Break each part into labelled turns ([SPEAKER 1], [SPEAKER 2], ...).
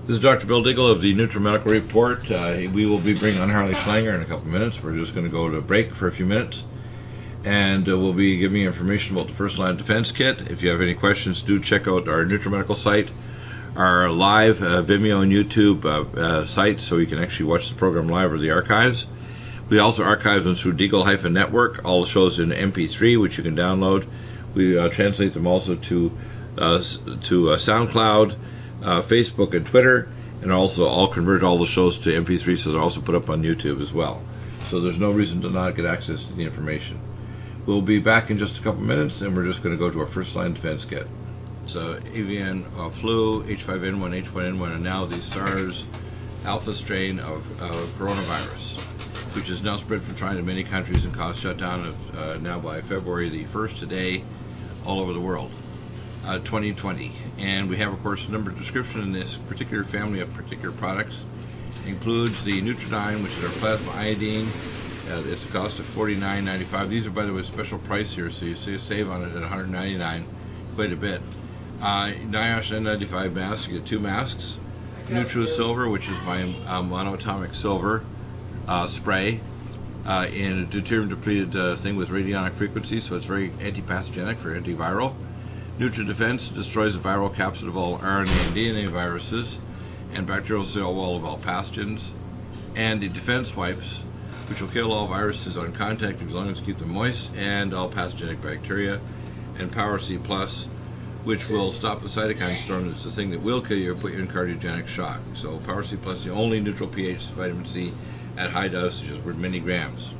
[SPEAKER 1] This is Dr. Bill Diggle of the NutriMedical Report. We will be bringing on Harley Schlanger in a couple minutes. We're just going to go to break for a few minutes. And we'll be giving you information about the First Line Defense Kit. If you have any questions, do check out our NutriMedical site, our live Vimeo and YouTube sites, so you can actually watch the program live or the archives. We also archive them through Deagle-Network, all the shows in MP3, which you can download. We translate them also to SoundCloud, Facebook, and Twitter, and also I'll convert all the shows to MP3, so they're also put up on YouTube as well. So there's no reason to not get access to the information. We'll be back in just a couple minutes, and we're just going to go to our First Line Defense Kit. So avian flu, H5N1, H1N1, and now the SARS alpha strain of coronavirus, which is now spread from China to many countries and caused shutdown of now by February the 1st today all over the world, 2020. And we have, of course, a number of description in this particular family of particular products. It includes the Nutridyne, which is our plasma iodine. It's a cost of $49.95. These are, by the way, special price here, so you see a save on it at $199, quite a bit. NIOSH N95 mask, you get 2 masks. NutriSilver, which is my monatomic silver spray, in a deuterium-depleted thing with radionic frequency, so it's very antipathogenic for antiviral. NutriDefense destroys the viral capsid of all RNA and DNA viruses and bacterial cell wall of all pathogens. And the Defense Wipes, which will kill all viruses on contact as long as you keep them moist, and all pathogenic bacteria. And Power C Plus, which will stop the cytokine storm. It's the thing that will kill you or put you in cardiogenic shock. So Power C Plus, the only neutral pH vitamin C at high dosages, with many grams.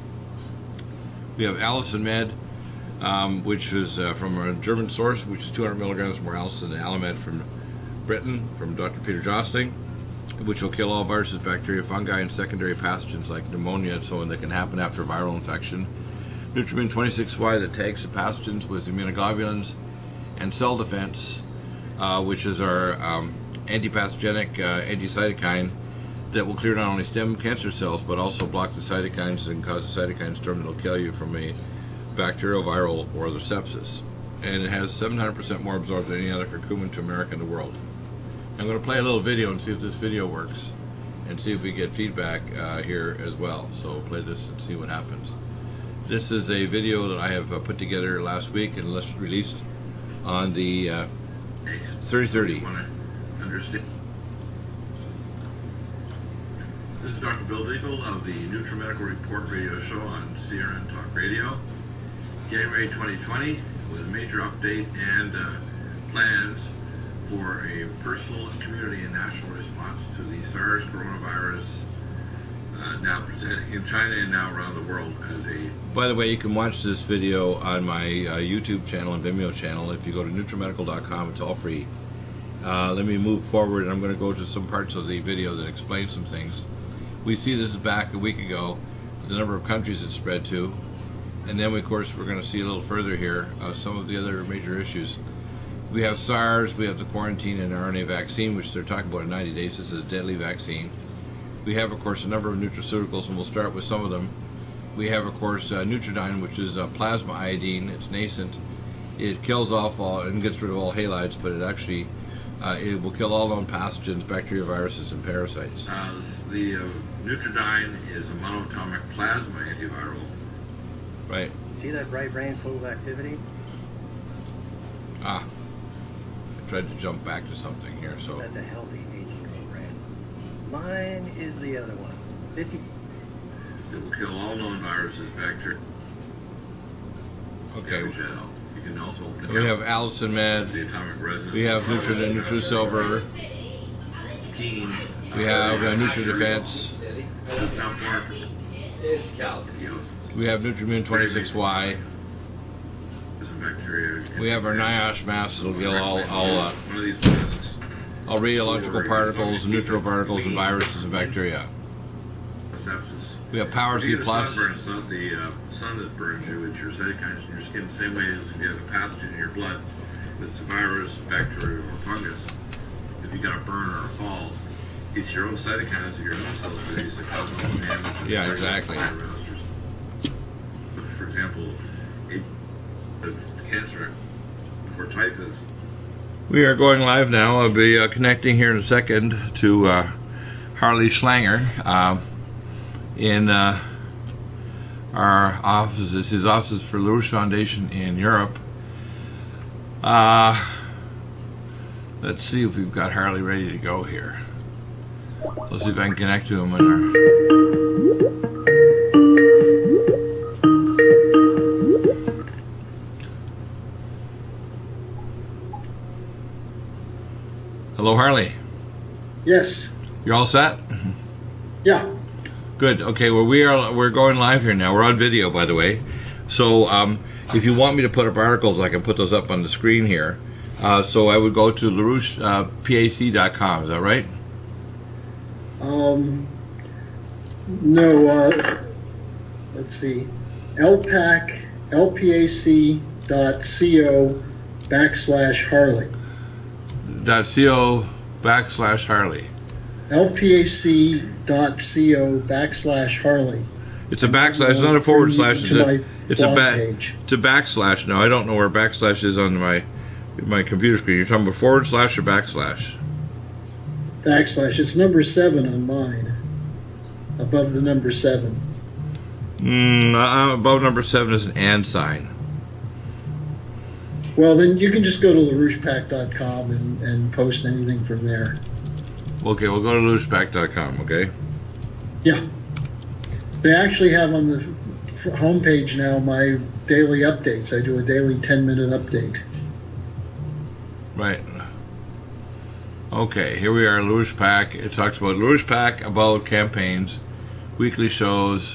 [SPEAKER 1] We have Allicin Med, which is from a German source, which is 200 milligrams more allicin than Alamed from Britain, from Dr. Peter Josting, which will kill all viruses, bacteria, fungi, and secondary pathogens like pneumonia and so on that can happen after viral infection. Nutrimune 26Y, that tags the pathogens with immunoglobulins, and Cell Defense, which is our antipathogenic anti-cytokine that will clear not only stem cancer cells but also block the cytokines and cause the cytokine storm that will kill you from a bacterial, viral, or the sepsis. And it has 700% more absorbed than any other curcumin to America in the world. I'm going to play a little video and see if this video works, and see if we get feedback here as well. So we'll play this and see what happens. This is a video that I have put together last week and released on the 3030.
[SPEAKER 2] This is Dr. Bill Diggle of the NutriMedical Report radio show on CRN Talk Radio. January 2020 with a major update and plans for a personal, community, and national response to the SARS coronavirus now presenting in China and now around the world as a...
[SPEAKER 1] By the way, you can watch this video on my YouTube channel and Vimeo channel. If you go to NutriMedical.com, it's all free. Let me move forward, and I'm going to go to some parts of the video that explain some things. We see this is back a week ago, the number of countries it spread to, and then, of course, we're going to see a little further here some of the other major issues. We have SARS, we have the quarantine and RNA vaccine, which they're talking about in 90 days. This is a deadly vaccine. We have, of course, a number of nutraceuticals, and we'll start with some of them. We have, of course, Nutridyne, which is plasma iodine. It's nascent. It kills off all and gets rid of all halides, but it actually it will kill all known pathogens, bacteria, viruses, and parasites.
[SPEAKER 2] The Nutridyne is a monatomic plasma antiviral.
[SPEAKER 1] Right.
[SPEAKER 3] See that bright brain full of activity?
[SPEAKER 1] I tried to jump back to something here, so...
[SPEAKER 3] That's a healthy aging program. Mine is the other one. 50.
[SPEAKER 2] It will kill all known viruses, bacteria.
[SPEAKER 1] Okay.
[SPEAKER 2] You can also...
[SPEAKER 1] We have Allicin Med.
[SPEAKER 2] The atomic resonance.
[SPEAKER 1] We have NutriSilver. We have NutriDefense.
[SPEAKER 2] It's now 400%.
[SPEAKER 1] We have Nutrimune 26Y. We have our NIOSH mask that'll kill all radiological particles, neutral particles, and viruses and bacteria. We have Power C Plus.
[SPEAKER 2] It's not the sun that burns you, it's your cytokines in your skin. The same way as if you have a pathogen in your blood, if it's a virus, bacteria, or fungus, if you got a burn or a fall, it's your own cytokines that your own cells release that cause all the damage.
[SPEAKER 1] Yeah, exactly.
[SPEAKER 2] For example, cancer for typhus,
[SPEAKER 1] We are going live now. I'll be connecting here in a second to Harley Schlanger in our offices, his offices for LaRouche Foundation in Europe. Let's see if we've got Harley ready to go here. Let's see if I can connect to him in our... Hello, Harley.
[SPEAKER 4] Yes.
[SPEAKER 1] You're all set?
[SPEAKER 4] Yeah.
[SPEAKER 1] Good. Okay. Well, we're going live here now. We're on video, by the way. So, if you want me to put up articles, I can put those up on the screen here. So I would go to LaRouchePAC.com. Is that right?
[SPEAKER 4] No. Let's see. LPAC.co/Harley.
[SPEAKER 1] .co/Harley.
[SPEAKER 4] LPAC.co/Harley.
[SPEAKER 1] It's a backslash. It's not a forward slash. It's a
[SPEAKER 4] page.
[SPEAKER 1] It's a backslash. Now I don't know where backslash is on my computer screen. You're talking about forward slash or backslash?
[SPEAKER 4] Backslash. It's number 7 on mine. Above the number 7.
[SPEAKER 1] Above number 7 is an and sign.
[SPEAKER 4] Well, then you can just go to LaRouchePAC.com and post anything from there.
[SPEAKER 1] Okay, we'll go to LaRouchePAC.com, okay?
[SPEAKER 4] Yeah. They actually have on the homepage now my daily updates. I do a daily 10-minute update.
[SPEAKER 1] Right. Okay, here we are, LaRouche PAC. It talks about LaRouche PAC, about campaigns, weekly shows.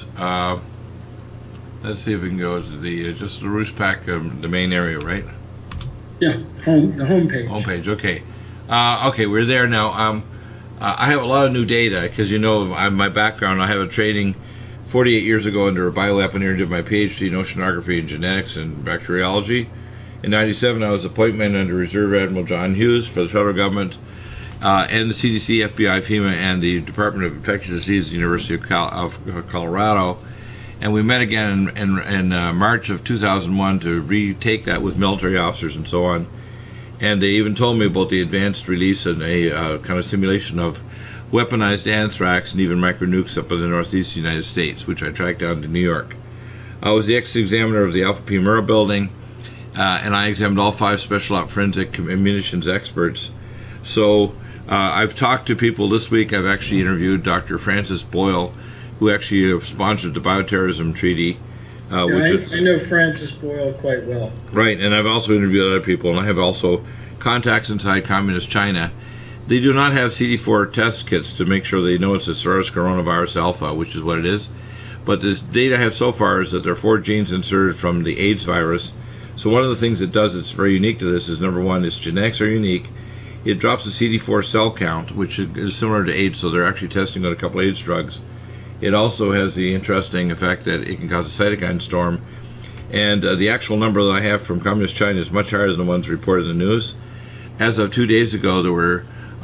[SPEAKER 1] Let's see if we can go to the just LaRouche PAC, the main area, right?
[SPEAKER 4] Yeah, the homepage.
[SPEAKER 1] Homepage, okay. Okay, we're there now. I have a lot of new data because my background. I have a training 48 years ago under a bioweaponeer. Did my PhD in oceanography and genetics and bacteriology. In '97, I was appointment under Reserve Admiral John Hughes for the federal government and the CDC, FBI, FEMA, and the Department of Infectious Diseases, University of Colorado. And we met again in March of 2001 to retake that with military officers and so on. And they even told me about the advanced release and a kind of simulation of weaponized anthrax and even micronukes up in the northeast United States, which I tracked down to New York. I was the ex-examiner of the Alpha P Murrah building, and I examined all 5 special op forensic munitions experts. So I've talked to people this week. I've actually interviewed Dr. Francis Boyle, who actually sponsored the bioterrorism treaty.
[SPEAKER 4] I know Francis Boyle quite well.
[SPEAKER 1] Right, and I've also interviewed other people, and I have also contacts inside Communist China. They do not have CD4 test kits to make sure they know it's a SARS coronavirus alpha, which is what it is. But the data I have so far is that there are 4 genes inserted from the AIDS virus. So one of the things it does that's very unique to this is, number one, its genetics are unique. It drops the CD4 cell count, which is similar to AIDS, so they're actually testing on a couple AIDS drugs. It also has the interesting effect that it can cause a cytokine storm. And the actual number that I have from Communist China is much higher than the ones reported in the news. As of 2 days ago, there were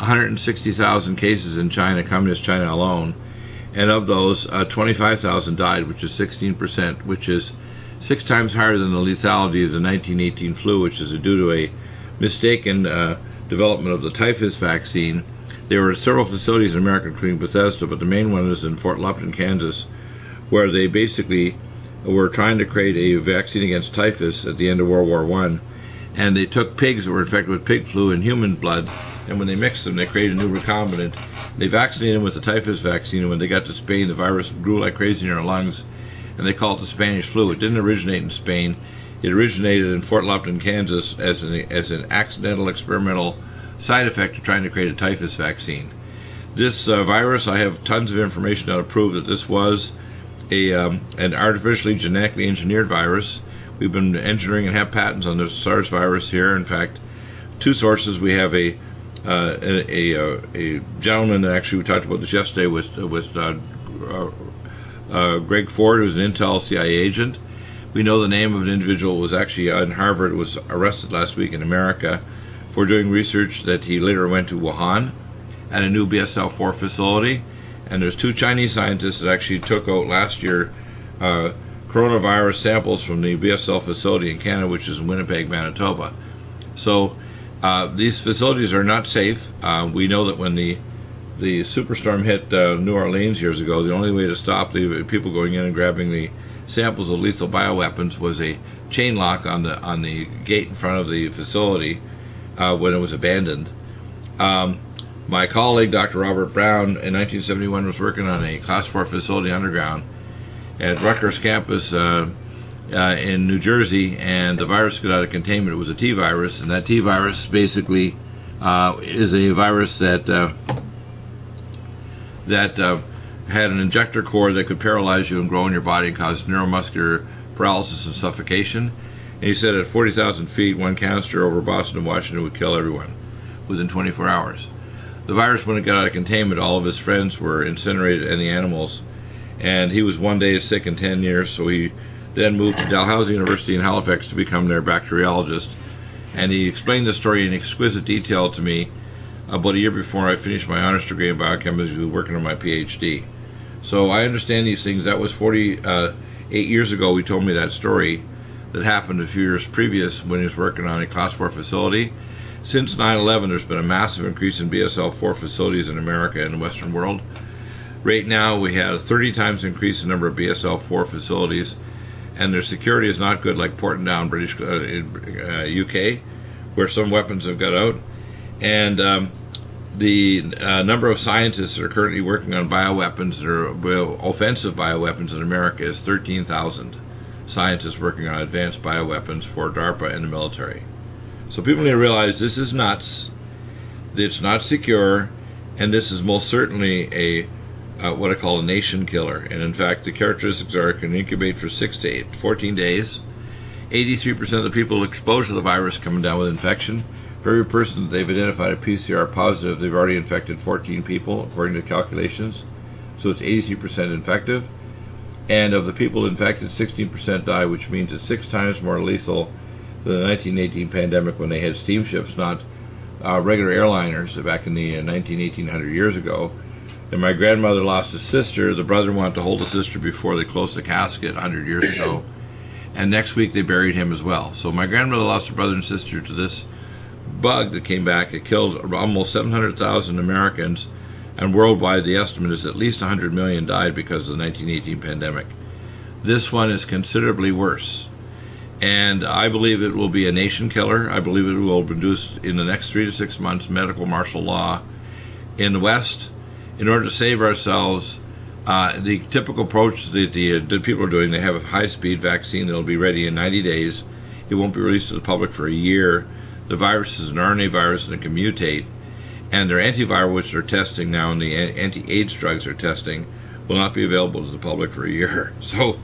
[SPEAKER 1] 160,000 cases in China, Communist China alone. And of those, 25,000 died, which is 16%, which is 6 times higher than the lethality of the 1918 flu, which is due to a mistaken development of the typhus vaccine. There were several facilities in America, including Bethesda, but the main one was in Fort Lupton, Kansas, where they basically were trying to create a vaccine against typhus at the end of World War I. And they took pigs that were infected with pig flu and human blood, and when they mixed them, they created a new recombinant. They vaccinated them with the typhus vaccine, and when they got to Spain, the virus grew like crazy in their lungs, and they called it the Spanish flu. It didn't originate in Spain. It originated in Fort Lupton, Kansas, as an accidental experimental side effect of trying to create a typhus vaccine. This virus, I have tons of information now to prove that this was an artificially genetically engineered virus. We've been engineering and have patents on the SARS virus here. In fact, 2 sources. We have a gentleman that actually we talked about this yesterday with Greg Ford, who's an Intel CIA agent. We know the name of an individual who was actually in Harvard, was arrested last week in America for doing research that he later went to Wuhan at a new BSL-4 facility. And there's 2 Chinese scientists that actually took out last year coronavirus samples from the BSL facility in Canada, which is in Winnipeg, Manitoba. So These facilities are not safe. We know that when the superstorm hit New Orleans years ago, the only way to stop the people going in and grabbing the samples of lethal bioweapons was a chain lock on the gate in front of the facility when it was abandoned. My colleague, Dr. Robert Brown, in 1971 was working on a Class 4 facility underground at Rutgers campus in New Jersey, and the virus got out of containment. It was a T virus, and that T virus basically is a virus that had an injector cord that could paralyze you and grow in your body and cause neuromuscular paralysis and suffocation. And he said at 40,000 feet, one canister over Boston and Washington would kill everyone within 24 hours. The virus, when it got out of containment, all of his friends were incinerated and the animals. And he was one day sick in 10 years, so he then moved to Dalhousie University in Halifax to become their bacteriologist. And he explained the story in exquisite detail to me about a year before I finished my honors degree in biochemistry, working on my PhD. So I understand these things. That was 48 years ago. He told me that story that happened a few years previous when he was working on a Class 4 facility. Since 9/11, there's been a massive increase in BSL-4 facilities in America and the Western world. Right now, we have 30 times increase in number of BSL-4 facilities, and their security is not good, like Portadown, British UK, where some weapons have got out. And the number of scientists that are currently working on bioweapons, or offensive bioweapons in America, is 13,000 scientists working on advanced bioweapons for DARPA and the military. So people need to realize this is nuts. It's not secure, and this is most certainly a what I call a nation killer. And in fact, the characteristics are it can incubate for 6 to 14 days. 83% of the people exposed to the virus coming down with infection. For every person that they've identified a PCR positive, they've already infected 14 people, according to calculations. So it's 83% infective. And of the people infected, 16% die, which means it's 6 times more lethal than the 1918 pandemic, when they had steamships, not regular airliners, back in the 1800 years ago. And my grandmother lost a sister. The brother wanted to hold the sister before they closed the casket 100 years ago. And next week they buried him as well. So my grandmother lost her brother and sister to this bug that came back. It killed almost 700,000 Americans, and worldwide the estimate is at least 100 million died because of the 1918 pandemic. This one is considerably worse. And I believe it will be a nation killer. I believe it will produce, in the next 3 to 6 months, medical martial law in the West. In order to save ourselves, the typical approach that the people are doing, they have a high-speed vaccine that will be ready in 90 days. It won't be released to the public for a year. The virus is an RNA virus and it can mutate. And their antiviral, which they're testing now, and the anti-AIDS drugs they're testing, will not be available to the public for a year. So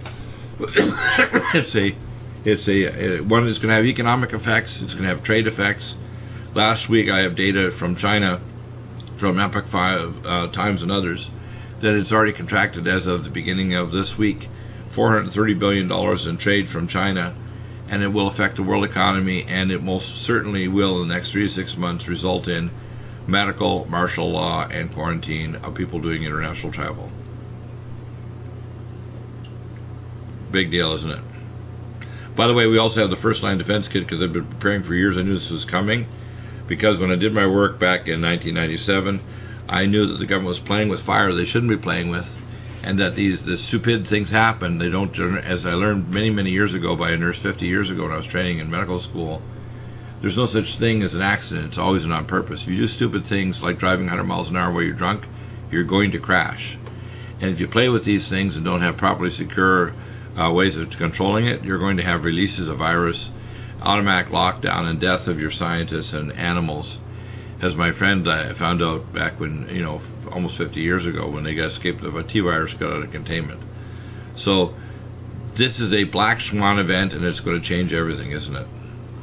[SPEAKER 1] it's a one that's going to have economic effects. It's going to have trade effects. Last week, I have data from China, from Epoch Times and others, that it's already contracted as of the beginning of this week, $430 billion in trade from China, and it will affect the world economy, and it most certainly will, in the next 3 to 6 months, result in medical, martial law, and quarantine of people doing international travel. Big deal, isn't it? By the way, we also have the First Line Defense Kit, because I've been preparing for years. I knew this was coming, because when I did my work back in 1997, I knew that the government was playing with fire they shouldn't be playing with, and that the stupid things happen. They don't, as I learned many, many years ago by a nurse 50 years ago when I was training in medical school, there's no such thing as an accident. It's always an on purpose. If you do stupid things like driving 100 miles an hour while you're drunk, you're going to crash. And if you play with these things and don't have properly secure ways of controlling it, you're going to have releases of virus, automatic lockdown, and death of your scientists and animals. As my friend found out back when, almost 50 years ago, when they got escaped of a T virus got out of containment. So this is a black swan event, and it's going to change everything, isn't it?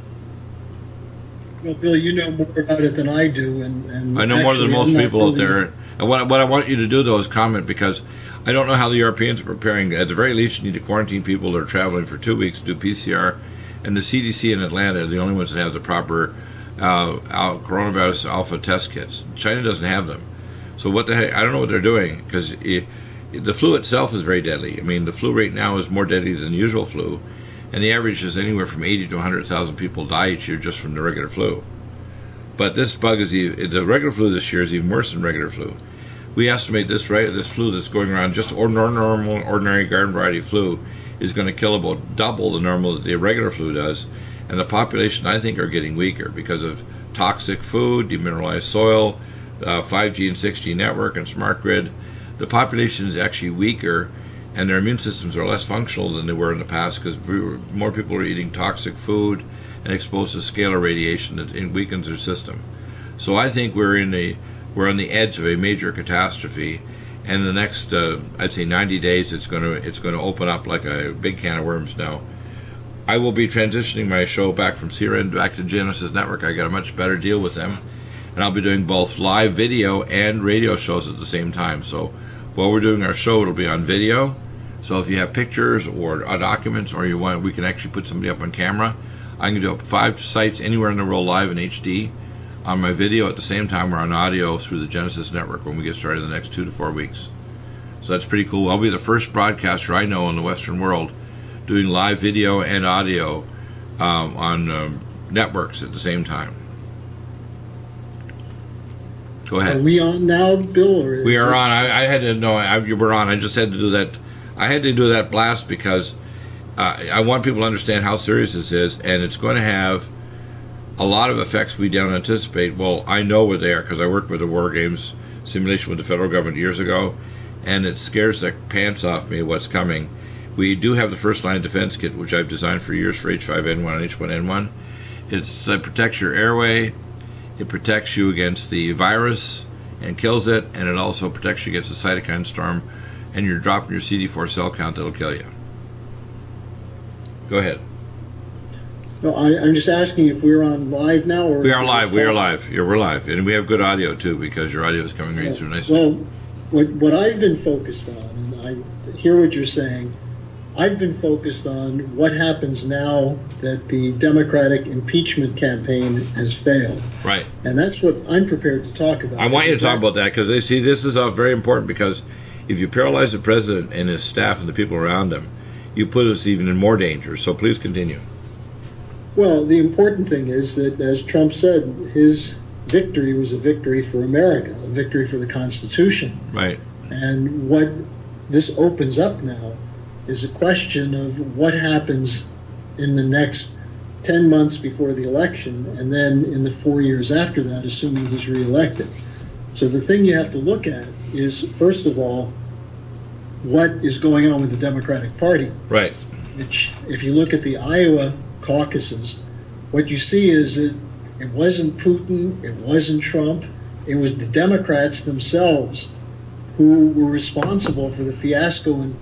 [SPEAKER 4] Well, Bill, you know more about it than I do, and
[SPEAKER 1] I know more than most people out there. And what I want you to do, though, is comment, because I don't know how the Europeans are preparing. At the very least, you need to quarantine people that are traveling for 2 weeks, do PCR, and the CDC in Atlanta are the only ones that have the proper coronavirus alpha test kits. China doesn't have them. So what the heck? I don't know what they're doing, because the flu itself is very deadly. I mean, the flu right now is more deadly than the usual flu, and the average is anywhere from 80 to 100,000 people die each year just from the regular flu. But this bug the regular flu this year is even worse than regular flu. We estimate this flu that's going around, just ordinary garden variety flu, is going to kill about double the regular flu does, and the population, I think, are getting weaker because of toxic food, demineralized soil, 5G and 6G network, and smart grid. The population is actually weaker, and their immune systems are less functional than they were in the past because more people are eating toxic food and exposed to scalar radiation that weakens their system. So I think we're on the edge of a major catastrophe, and the next I'd say 90 days it's going to open up like a big can of worms now. I will be transitioning my show back from CRN back to Genesis Network. I got a much better deal with them, and I'll be doing both live video and radio shows at the same time. So while we're doing our show, it'll be on video. So if you have pictures or documents, or we can actually put somebody up on camera. I can do up 5 sites anywhere in the world live in HD on my video at the same time we're on audio through the Genesis Network when we get started in the next 2 to 4 weeks. So that's pretty cool. I'll be the first broadcaster I know in the Western world doing live video and audio on networks at the same time. Go ahead.
[SPEAKER 4] Are we on now, Bill? Or
[SPEAKER 1] we are on. I had to know you were on. I just had to do that. I had to do that blast because I want people to understand how serious this is, and it's going to have a lot of effects we don't anticipate. Well, I know what they are because I worked with the War Games simulation with the federal government years ago, and it scares the pants off me what's coming. We do have the first line defense kit, which I've designed for years for H5N1 and H1N1. It protects your airway, it protects you against the virus and kills it, and it also protects you against the cytokine storm, and you're dropping your CD4 cell count that'll kill you. Go ahead.
[SPEAKER 4] No, I'm just asking if we're on live now, or
[SPEAKER 1] we are live. We are live. Yeah, we're live, and we have good audio too because your audio is coming right through nicely.
[SPEAKER 4] Well, what I've been focused on, and I hear what you're saying. I've been focused on what happens now that the Democratic impeachment campaign has failed.
[SPEAKER 1] Right.
[SPEAKER 4] And that's what I'm prepared to talk about.
[SPEAKER 1] I want you to talk about that because they see this is very important because if you paralyze the president and his staff and the people around him, you put us even in more danger. So please continue.
[SPEAKER 4] Well, the important thing is that, as Trump said, his victory was a victory for America, a victory for the Constitution.
[SPEAKER 1] Right.
[SPEAKER 4] And what this opens up now is a question of what happens in the next 10 months before the election and then in the 4 years after that, assuming he's reelected. So the thing you have to look at is, first of all, what is going on with the Democratic Party.
[SPEAKER 1] Right.
[SPEAKER 4] Which, if you look at the Iowa caucuses, what you see is that it wasn't Putin, it wasn't Trump, it was the Democrats themselves who were responsible for the fiasco in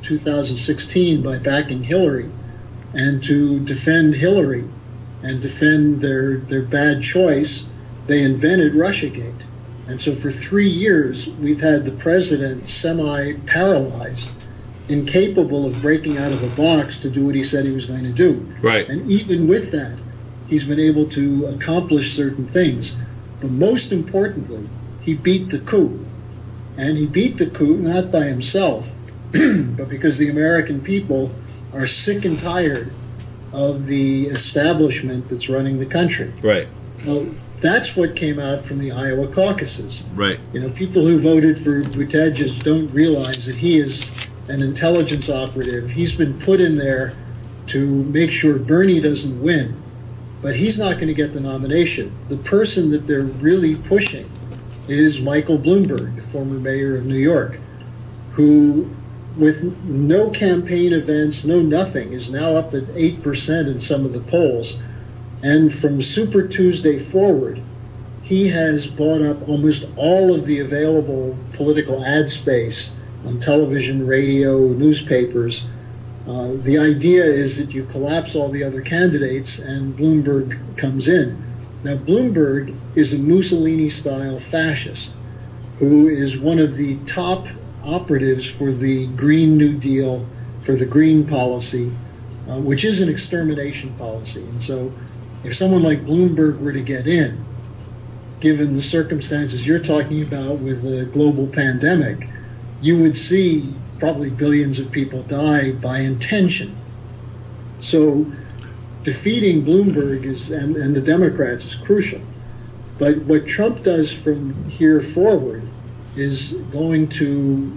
[SPEAKER 4] 2016 by backing Hillary. And to defend Hillary and defend their bad choice, they invented Russiagate. And so for 3 years, we've had the president semi-paralyzed, incapable of breaking out of a box to do what he said he was going to do.
[SPEAKER 1] Right.
[SPEAKER 4] And even with that, he's been able to accomplish certain things. But most importantly, he beat the coup. And he beat the coup not by himself, but because the American people are sick and tired of the establishment that's running the country.
[SPEAKER 1] Right.
[SPEAKER 4] Well, that's what came out from the Iowa caucuses.
[SPEAKER 1] Right.
[SPEAKER 4] You know, people who voted for Buttigieg don't realize that he is an intelligence operative. He's been put in there to make sure Bernie doesn't win, but he's not going to get the nomination. The person that they're really pushing is Michael Bloomberg, the former mayor of New York, who, with no campaign events, no nothing, is now up at 8% in some of the polls. And from Super Tuesday forward, he has bought up almost all of the available political ad space on television, radio, newspapers. The idea is that you collapse all the other candidates and Bloomberg comes in. Now, Bloomberg is a Mussolini-style fascist who is one of the top operatives for the Green New Deal, for the Green policy, which is an extermination policy. And so if someone like Bloomberg were to get in, given the circumstances you're talking about with the global pandemic, you would see probably billions of people die by intention. So defeating Bloomberg and the Democrats is crucial. But what Trump does from here forward is going to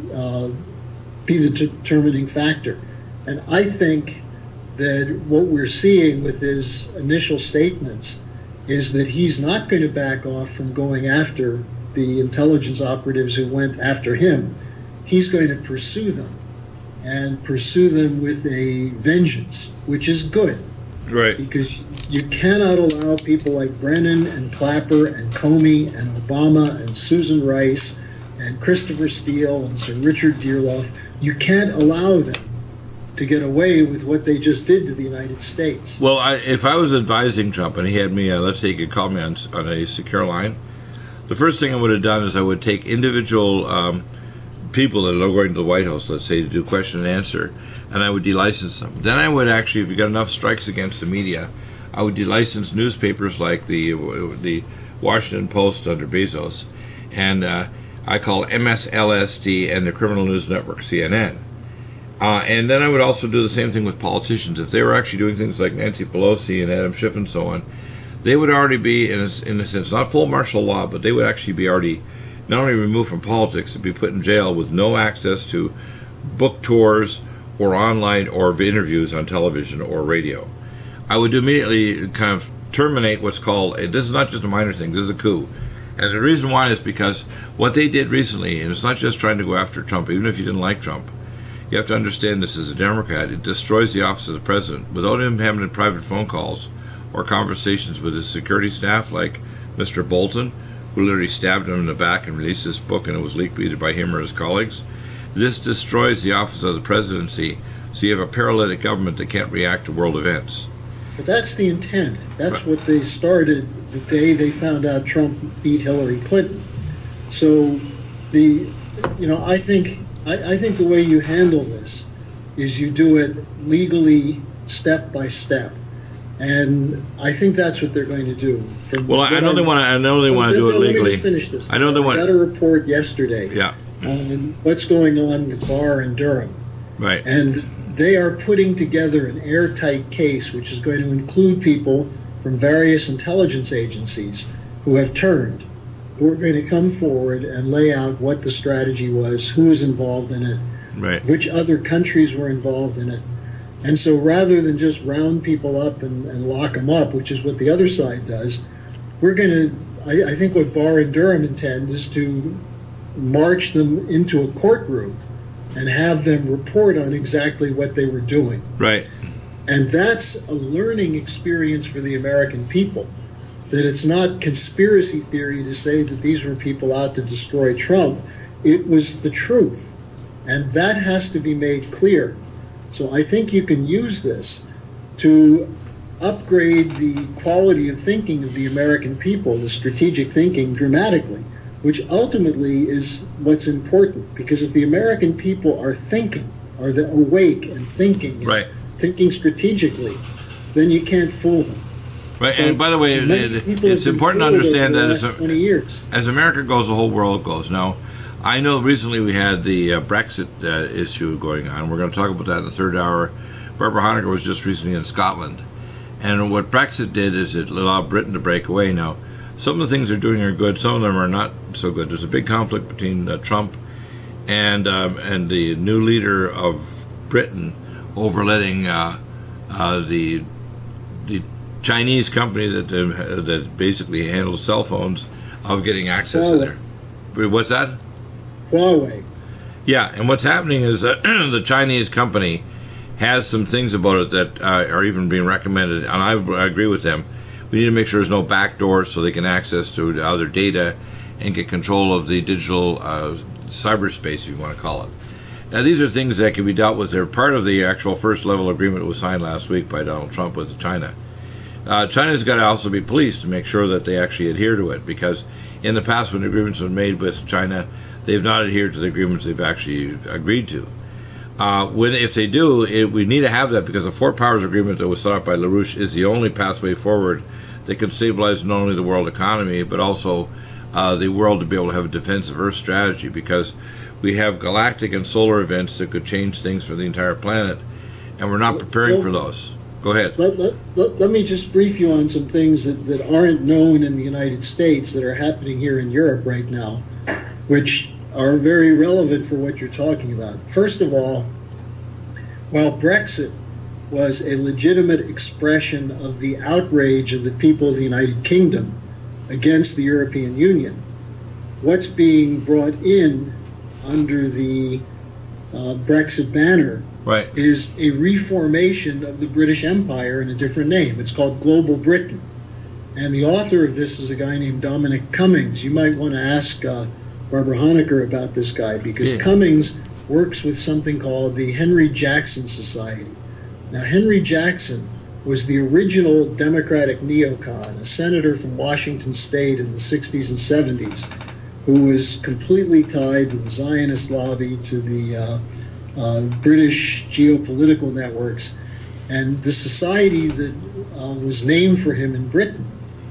[SPEAKER 4] be the determining factor. And I think that what we're seeing with his initial statements is that he's not going to back off from going after the intelligence operatives who went after him. He's going to pursue them, and pursue them with a vengeance, which is good.
[SPEAKER 1] Right.
[SPEAKER 4] Because you cannot allow people like Brennan and Clapper and Comey and Obama and Susan Rice and Christopher Steele and Sir Richard Dearlove, you can't allow them to get away with what they just did to the United States.
[SPEAKER 1] Well, if I was advising Trump and he had me, let's say he could call me on a secure line, the first thing I would have done is I would take individual people that are going to the White House, let's say, to do question and answer, and I would delicense them. Then I would actually, if you got enough strikes against the media, I would delicense newspapers like the Washington Post under Bezos, and I call MSLSD and the Criminal News Network, CNN. And then I would also do the same thing with politicians. If they were actually doing things like Nancy Pelosi and Adam Schiff and so on, they would already be, in a sense, not full martial law, but they would actually be already not only removed from politics, but be put in jail with no access to book tours or online or interviews on television or radio. I would immediately kind of terminate what's called, this is not just a minor thing, this is a coup. And the reason why is because what they did recently, and it's not just trying to go after Trump, even if you didn't like Trump, you have to understand this as a Democrat. It destroys the office of the president without him having private phone calls or conversations with his security staff, like Mr. Bolton, who literally stabbed him in the back and released this book, and it was leaked either by him or his colleagues. This destroys the office of the presidency, so you have a paralytic government that can't react to world events.
[SPEAKER 4] But that's the intent. That's what they started the day they found out Trump beat Hillary Clinton. So I think the way you handle this is you do it legally, step by step, and I think that's what they're going to do.
[SPEAKER 1] Well, I know they want to do it legally.
[SPEAKER 4] Let me finish this.
[SPEAKER 1] I know they want.
[SPEAKER 4] I got a report yesterday.
[SPEAKER 1] Yeah.
[SPEAKER 4] On what's going on with Barr and Durham.
[SPEAKER 1] Right.
[SPEAKER 4] And they are putting together an airtight case, which is going to include people from various intelligence agencies who have turned, who are going to come forward and lay out what the strategy was, who was involved in it,
[SPEAKER 1] right,
[SPEAKER 4] which other countries were involved in it. And so rather than just round people up and lock them up, which is what the other side does, we're going to, I think what Barr and Durham intend is to march them into a courtroom and have them report on exactly what they were doing.
[SPEAKER 1] Right.
[SPEAKER 4] And that's a learning experience for the American people, that it's not conspiracy theory to say that these were people out to destroy Trump. It was the truth. And that has to be made clear. So I think you can use this to upgrade the quality of thinking of the American people, the strategic thinking, dramatically, which ultimately is what's important. Because if the American people are thinking, are awake and thinking,
[SPEAKER 1] right,
[SPEAKER 4] and thinking strategically, then you can't fool them.
[SPEAKER 1] Right, and by the way, it's important to understand that as America goes, the whole world goes. Now, I know recently we had the Brexit issue going on. We're going to talk about that in the third hour. Barbara Honecker was just recently in Scotland. And what Brexit did is it allowed Britain to break away. Now, some of the things they're doing are good. Some of them are not so good. There's a big conflict between Trump and the new leader of Britain over letting the Chinese company that basically handles cell phones of getting access to there. What's that?
[SPEAKER 4] Huawei.
[SPEAKER 1] Yeah, and what's happening is that the Chinese company has some things about it that are even being recommended, and I agree with them. We need to make sure there's no backdoors so they can access to other data and get control of the digital cyberspace, if you want to call it. Now, these are things that can be dealt with. They're part of the actual first-level agreement that was signed last week by Donald Trump with China. China's got to also be policed to make sure that they actually adhere to it, because in the past when agreements have been made with China, they've not adhered to the agreements they've actually agreed to. If they do, we need to have that, because the Four Powers Agreement that was set up by LaRouche is the only pathway forward that can stabilize not only the world economy, but also the world to be able to have a defensive Earth strategy, because we have galactic and solar events that could change things for the entire planet, and we're not preparing for those. Go ahead.
[SPEAKER 4] Let me just brief you on some things that aren't known in the United States that are happening here in Europe right now, which are very relevant for what you're talking about. First of all, while Brexit was a legitimate expression of the outrage of the people of the United Kingdom against the European Union, what's being brought in under the Brexit banner is a reformation of the British Empire in a different name. It's called Global Britain. And the author of this is a guy named Dominic Cummings. You might want to ask Barbara Honecker about this guy, because Cummings works with something called the Henry Jackson Society. Now, Henry Jackson was the original Democratic neocon, a senator from Washington State in the 60s and 70s, who was completely tied to the Zionist lobby, to the British geopolitical networks. And the society that was named for him in Britain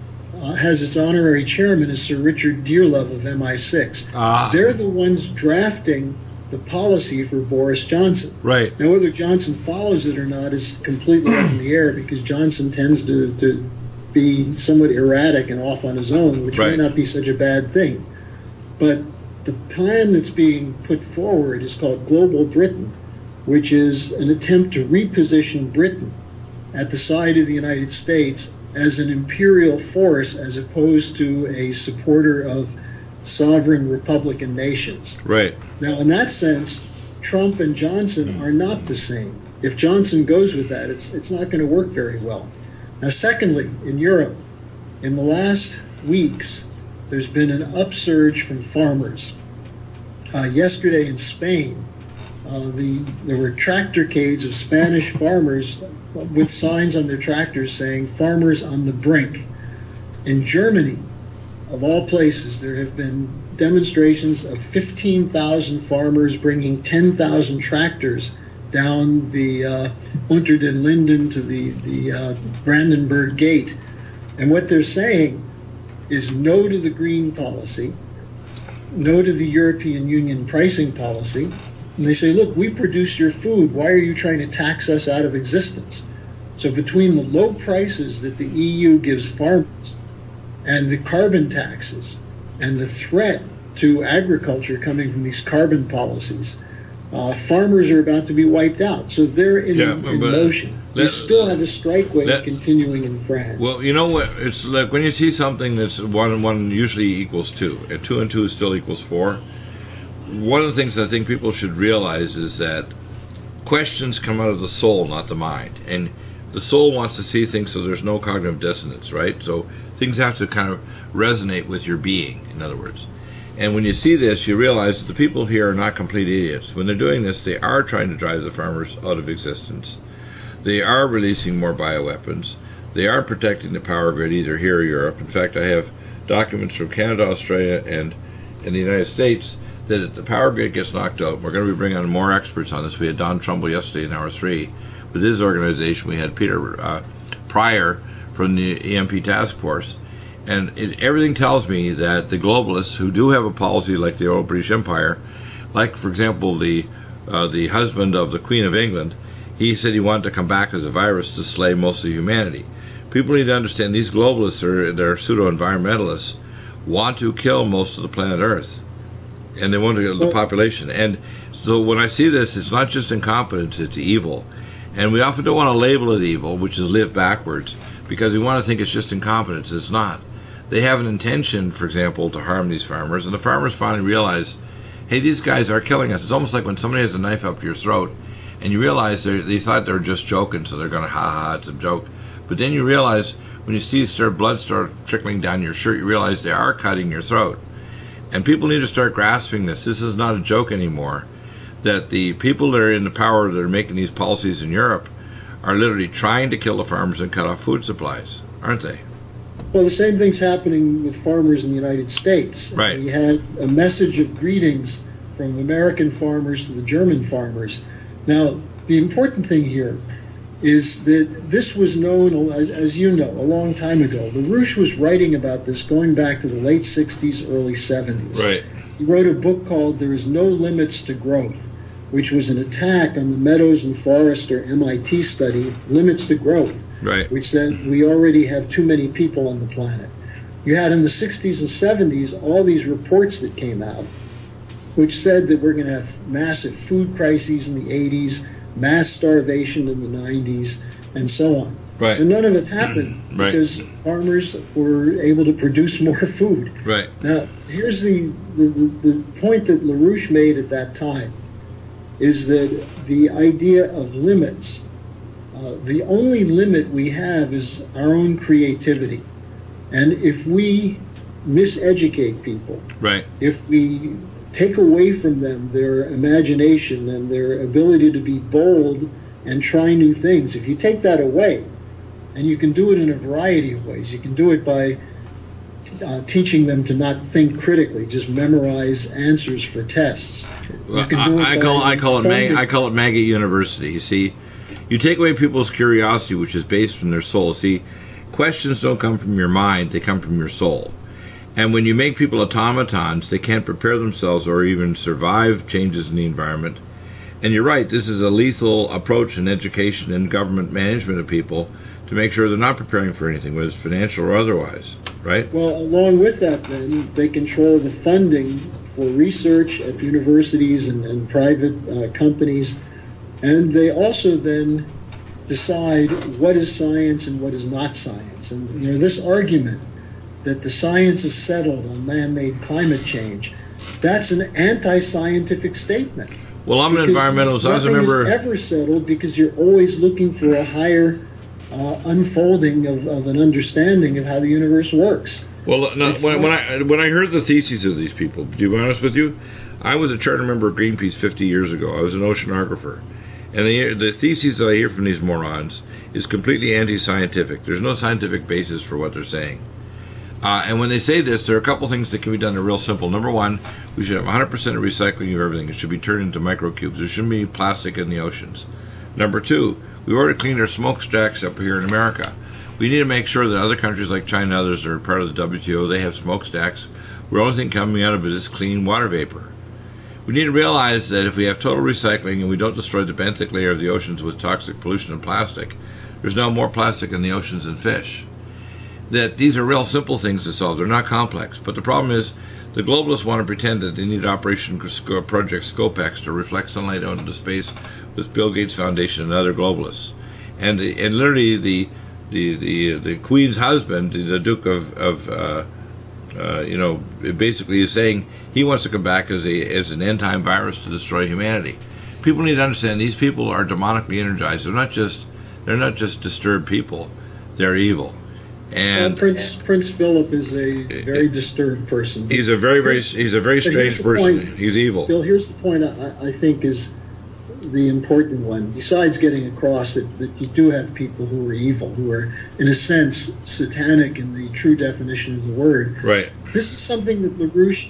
[SPEAKER 4] has its honorary chairman as Sir Richard Dearlove of MI6. They're the ones drafting the policy for Boris Johnson.
[SPEAKER 1] Right.
[SPEAKER 4] Now, whether Johnson follows it or not is completely up in the air, because Johnson tends to be somewhat erratic and off on his own, which may not be such a bad thing. But the plan that's being put forward is called Global Britain, which is an attempt to reposition Britain at the side of the United States as an imperial force, as opposed to a supporter of sovereign republican nations.
[SPEAKER 1] Right.
[SPEAKER 4] Now, in that sense, Trump and Johnson are not the same. If Johnson goes with that, it's not going to work very well. Now, secondly, in Europe, in the last weeks, there's been an upsurge from farmers. Yesterday in Spain, there were tractorcades of Spanish farmers with signs on their tractors saying "Farmers on the Brink." In Germany, of all places, there have been demonstrations of 15,000 farmers bringing 10,000 tractors down the Unter den Linden to the Brandenburg Gate. And what they're saying is no to the green policy, no to the European Union pricing policy. And they say, look, we produce your food. Why are you trying to tax us out of existence? So between the low prices that the EU gives farmers and the carbon taxes and the threat to agriculture coming from these carbon policies, farmers are about to be wiped out. So they're in motion. You still have a strike wave continuing in France.
[SPEAKER 1] Well, you know what? It's like when you see something that's 1 and 1 usually equals 2, and 2 and 2 still equals 4. One of the things I think people should realize is that questions come out of the soul, not the mind. And the soul wants to see things so there's no cognitive dissonance, right? So things have to kind of resonate with your being, in other words. And when you see this, you realize that the people here are not complete idiots. When they're doing this, they are trying to drive the farmers out of existence. They are releasing more bioweapons. They are protecting the power grid, either here or Europe. In fact, I have documents from Canada, Australia, and in the United States that if the power grid gets knocked out, we're going to be bringing on more experts on this. We had Don Trumbull yesterday in hour 3. With his organization, we had Peter Pryor from the EMP task force. And everything tells me that the globalists who do have a policy like the old British Empire, like, for example, the husband of the Queen of England, he said he wanted to come back as a virus to slay most of humanity. People need to understand these globalists, they're pseudo-environmentalists, want to kill most of the planet Earth. And they want to get the population. And so when I see this, it's not just incompetence, it's evil. And we often don't want to label it evil, which is live backwards, because we want to think it's just incompetence. It's not. They have an intention, for example, to harm these farmers, and the farmers finally realize, hey, these guys are killing us. It's almost like when somebody has a knife up your throat, and you realize they thought they were just joking, so they're going to, ha, it's a joke. But then you realize, when you see blood start trickling down your shirt, you realize they are cutting your throat. And people need to start grasping this. This is not a joke anymore. That the people that are in the power that are making these policies in Europe are literally trying to kill the farmers and cut off food supplies, aren't they?
[SPEAKER 4] Well, the same thing's happening with farmers in the United States.
[SPEAKER 1] Right.
[SPEAKER 4] We had a message of greetings from American farmers to the German farmers. Now, the important thing here is that this was known, as you know, a long time ago. LaRouche was writing about this going back to the late 60s, early 70s.
[SPEAKER 1] Right.
[SPEAKER 4] He wrote a book called There Is No Limits to Growth. which was an attack on the Meadows and Forrester MIT study, Limits to Growth,
[SPEAKER 1] Right.
[SPEAKER 4] which said we already have too many people on the planet. You had in the 60s and 70s all these reports that came out, which said that we're going to have massive food crises in the 80s, mass starvation in the 90s, and so on.
[SPEAKER 1] Right.
[SPEAKER 4] And none of it happened
[SPEAKER 1] Right.
[SPEAKER 4] because farmers were able to produce more food.
[SPEAKER 1] Right.
[SPEAKER 4] Now, here's the point that LaRouche made at that time, is that the idea of limits, the only limit we have is our own creativity. And if we miseducate people,
[SPEAKER 1] Right.
[SPEAKER 4] if we take away from them their imagination and their ability to be bold and try new things, if you take that away, and you can do it in a variety of ways. You can do it by teaching them to not think critically, just memorize answers for tests. You can do it
[SPEAKER 1] I call it maggot university. You see, you take away people's curiosity, which is based from their soul. See, questions don't come from your mind; they come from your soul. And when you make people automatons, they can't prepare themselves or even survive changes in the environment. And you're right; this is a lethal approach in education and government management of people to make sure they're not preparing for anything, whether it's financial or otherwise. Right?
[SPEAKER 4] Well, along with that, then, they control the funding for research at universities and private companies, and they also then decide what is science and what is not science. And this argument that the science is settled on man-made climate change, that's an anti-scientific statement.
[SPEAKER 1] Well, I'm an environmentalist. I was a member.
[SPEAKER 4] Nothing is ever settled because you're always looking for a higher unfolding of an understanding of how the universe works.
[SPEAKER 1] Well, no, when I heard the theses of these people, to be honest with you, I was a charter member of Greenpeace 50 years ago. I was an oceanographer. And the theses that I hear from these morons is completely anti-scientific. There's no scientific basis for what they're saying. And when they say this, there are a couple things that can be done that are real simple. Number one, we should have 100% of recycling of everything. It should be turned into microcubes. There shouldn't be plastic in the oceans. Number two, we've already cleaned our smokestacks up here in America. We need to make sure that other countries like China and others are part of the WTO. They have smokestacks where the only thing coming out of it is clean water vapor. We need to realize that if we have total recycling and we don't destroy the benthic layer of the oceans with toxic pollution and plastic, there's now more plastic in the oceans than fish. That these are real simple things to solve. They're not complex. But the problem is the globalists want to pretend that they need Operation Project Scopex to reflect sunlight out into space with Bill Gates Foundation and other globalists. And literally the Queen's husband, the Duke basically is saying he wants to come back as an end-time virus to destroy humanity. People need to understand these people are demonically energized. They're not just disturbed people. They're evil. And
[SPEAKER 4] Prince Philip is a very disturbed person.
[SPEAKER 1] He's a very strange person.
[SPEAKER 4] Point,
[SPEAKER 1] he's evil.
[SPEAKER 4] Bill, here's the point I think is the important one. Besides getting across that you do have people who are evil, who are in a sense satanic in the true definition of the word.
[SPEAKER 1] Right.
[SPEAKER 4] This is something that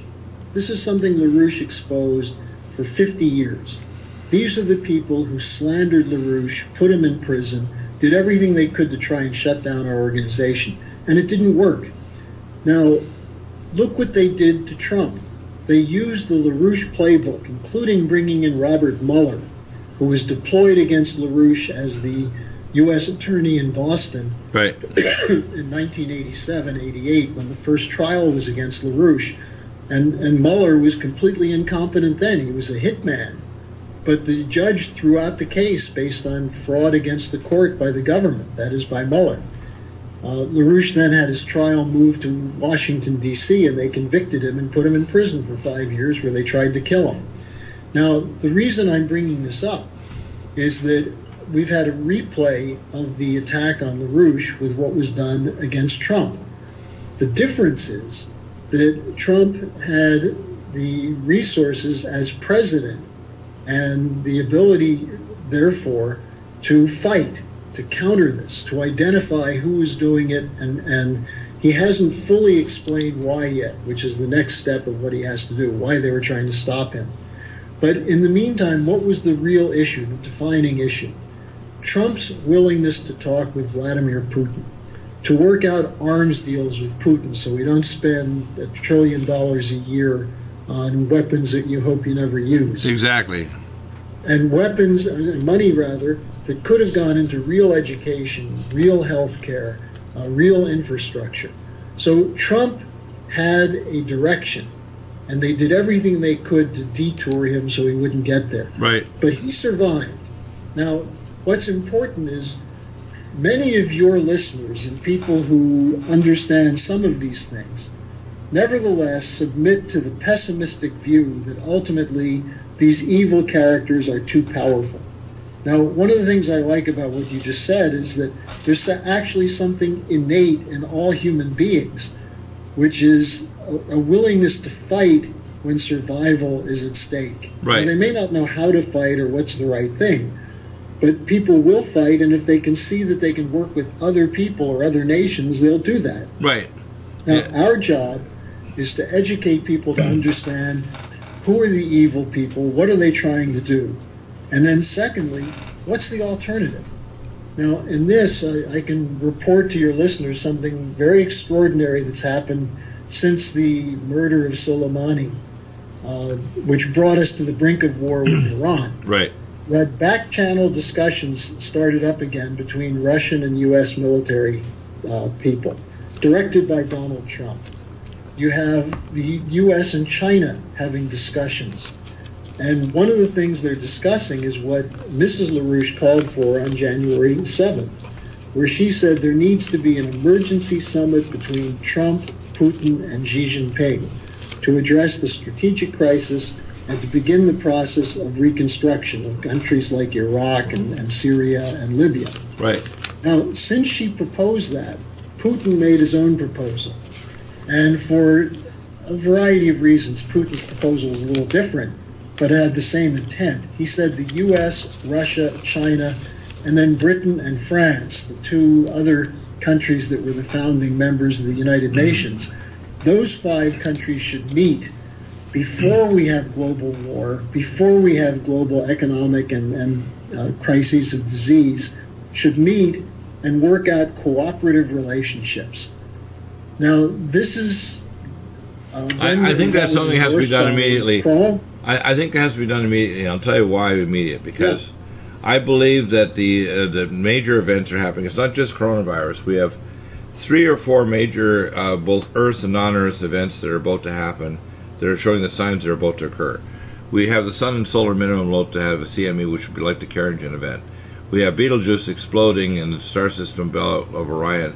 [SPEAKER 4] LaRouche exposed for 50 years. These are the people who slandered LaRouche, put him in prison, did everything they could to try and shut down our organization, and it didn't work. Now, look what they did to Trump. They used the LaRouche playbook, including bringing in Robert Mueller, who was deployed against LaRouche as the U.S. attorney in Boston
[SPEAKER 1] right.
[SPEAKER 4] in 1987-88, when the first trial was against LaRouche. And Mueller was completely incompetent then. He was a hitman. But the judge threw out the case based on fraud against the court by the government, that is, by Mueller. LaRouche then had his trial moved to Washington, D.C., and they convicted him and put him in prison for 5 years where they tried to kill him. Now, the reason I'm bringing this up is that we've had a replay of the attack on LaRouche with what was done against Trump. The difference is that Trump had the resources as president and the ability, therefore, to fight, to counter this, to identify who was doing it, and he hasn't fully explained why yet, which is the next step of what he has to do, why they were trying to stop him. But in the meantime, what was the real issue, the defining issue? Trump's willingness to talk with Vladimir Putin, to work out arms deals with Putin so we don't spend $1 trillion a year on weapons that you hope you never use.
[SPEAKER 1] Exactly.
[SPEAKER 4] and weapons, and money rather, that could have gone into real education, real health care, real infrastructure. So Trump had a direction, and they did everything they could to detour him so he wouldn't get there.
[SPEAKER 1] Right.
[SPEAKER 4] But he survived. Now, what's important is many of your listeners and people who understand some of these things nevertheless submit to the pessimistic view that ultimately these evil characters are too powerful. Now, one of the things I like about what you just said is that there's actually something innate in all human beings, which is a willingness to fight when survival is at stake.
[SPEAKER 1] Right.
[SPEAKER 4] And they may not know how to fight or what's the right thing, but people will fight, and if they can see that they can work with other people or other nations, they'll do that.
[SPEAKER 1] Right.
[SPEAKER 4] Now, our job is to educate people to understand who are the evil people, what are they trying to do, and then secondly, what's the alternative? Now, in this, I can report to your listeners something very extraordinary that's happened since the murder of Soleimani, which brought us to the brink of war with Iran.
[SPEAKER 1] Right.
[SPEAKER 4] That back-channel discussions started up again between Russian and U.S. military people, directed by Donald Trump. You have the U.S. and China having discussions. And one of the things they're discussing is what Mrs. LaRouche called for on January 7th, where she said there needs to be an emergency summit between Trump, Putin, and Xi Jinping to address the strategic crisis and to begin the process of reconstruction of countries like Iraq and Syria and Libya.
[SPEAKER 1] Right.
[SPEAKER 4] Now, since she proposed that, Putin made his own proposal. And for a variety of reasons, Putin's proposal is a little different, but it had the same intent. He said the U.S., Russia, China, and then Britain and France, the two other countries that were the founding members of the United Nations, those 5 countries should meet before we have global war, before we have global economic and crises of disease, should meet and work out cooperative relationships. Now, this is...
[SPEAKER 1] I think that's something that has to be done immediately. I think it has to be done immediately. I'll tell you why immediate. Because I believe that the major events are happening. It's not just coronavirus. We have 3 or 4 major both Earth and non-Earth events that are about to happen that are showing the signs that are about to occur. We have the Sun and Solar Minimum about to have a CME, which would be like the Carrington event. We have Betelgeuse exploding in the star system belt of Orion,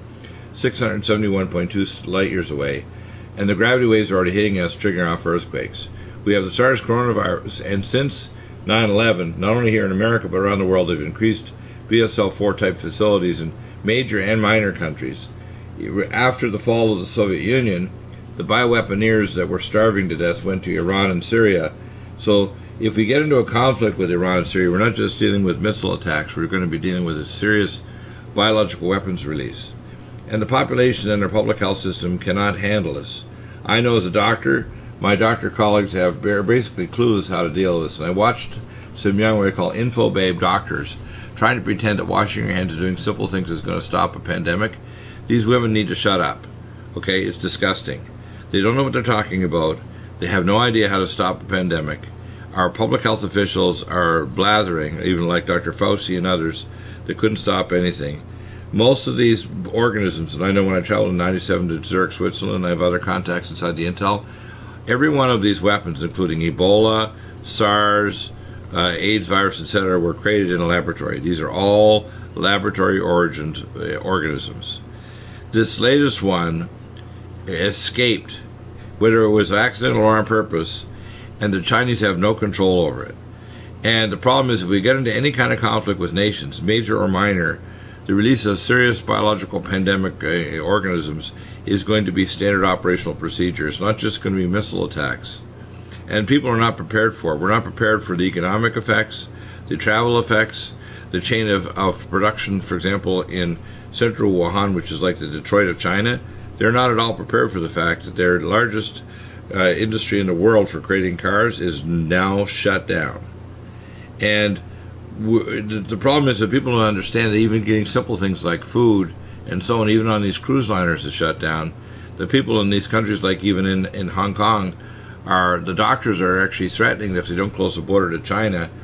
[SPEAKER 1] 671.2 light years away, and the gravity waves are already hitting us, triggering off earthquakes. We have the SARS coronavirus, and since 9/11, not only here in America but around the world, they've increased BSL-4 type facilities in major and minor countries. After the fall of the Soviet Union, the bioweaponeers that were starving to death went to Iran and Syria. So if we get into a conflict with Iran and Syria, we're not just dealing with missile attacks, we're going to be dealing with a serious biological weapons release. And the population and our public health system cannot handle this. I know as a doctor, my doctor colleagues are basically clueless how to deal with this. And I watched some young, what I call info-babe doctors, trying to pretend that washing your hands and doing simple things is going to stop a pandemic. These women need to shut up. Okay? It's disgusting. They don't know what they're talking about. They have no idea how to stop a pandemic. Our public health officials are blathering, even like Dr. Fauci and others, that couldn't stop anything. Most of these organisms, and I know when I traveled in 97 to Zurich, Switzerland, I have other contacts inside the Intel, every one of these weapons, including Ebola, SARS, AIDS virus, etc., were created in a laboratory. These are all laboratory origined organisms. This latest one escaped, whether it was accidental or on purpose, and the Chinese have no control over it. And the problem is, if we get into any kind of conflict with nations, major or minor, the release of serious biological pandemic organisms is going to be standard operational procedure. It's not just going to be missile attacks. And people are not prepared for it. We're not prepared for the economic effects, the travel effects, the chain of production, for example, in central Wuhan, which is like the Detroit of China. They're not at all prepared for the fact that their largest industry in the world for creating cars is now shut down. And the problem is that people don't understand that even getting simple things like food and so on, even on these cruise liners, is shut down. The people in these countries, like even in Hong Kong, the doctors are actually threatening that if they don't close the border to China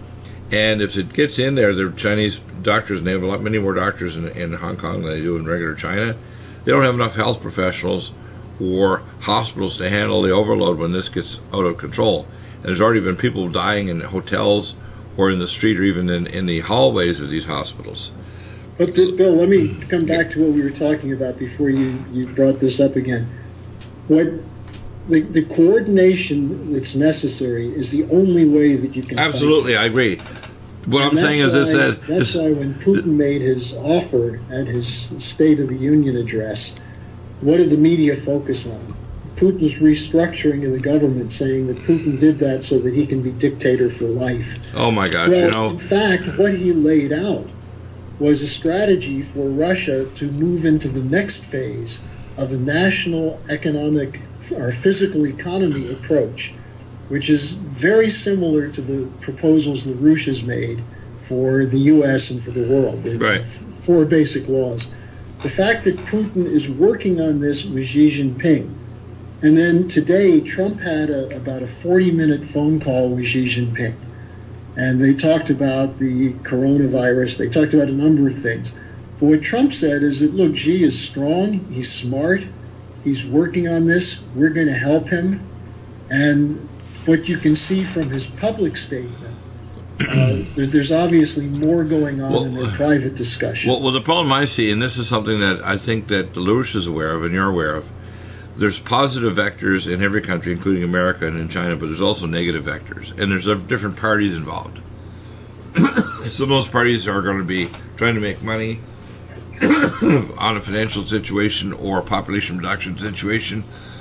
[SPEAKER 1] And if it gets in there, the Chinese doctors, and they have many more doctors in Hong Kong than they do in regular China, they don't have enough health professionals or hospitals to handle the overload when this gets out of control. And there's already been people dying in hotels or in the street or even in the hallways of these hospitals.
[SPEAKER 4] But Bill, let me come back to what we were talking about before you brought this up again. What the coordination that's necessary is the only way that you can.
[SPEAKER 1] Absolutely, I agree. What I'm saying is
[SPEAKER 4] that's why when Putin made his offer at his State of the Union address, what did the media focus on? Putin's restructuring of the government, saying that Putin did that so that he can be dictator for life.
[SPEAKER 1] Oh my gosh!
[SPEAKER 4] Well, in fact, what he laid out was a strategy for Russia to move into the next phase of a national economic or physical economy approach, which is very similar to the proposals LaRouche has made for the U.S. and for the world.
[SPEAKER 1] Right.
[SPEAKER 4] 4 basic laws. The fact that Putin is working on this with Xi Jinping, and then today Trump had about a 40-minute phone call with Xi Jinping, and they talked about the coronavirus. They talked about a number of things. But what Trump said is that, look, Xi is strong, he's smart, he's working on this, we're going to help him. And what you can see from his public statement, there's obviously more going on in their private discussion.
[SPEAKER 1] Well, the problem I see, and this is something that I think that LaRouche is aware of and you're aware of, there's positive vectors in every country, including America and in China, but there's also negative vectors. And there's different parties involved. Some of those parties are going to be trying to make money on a financial situation or a population reduction situation.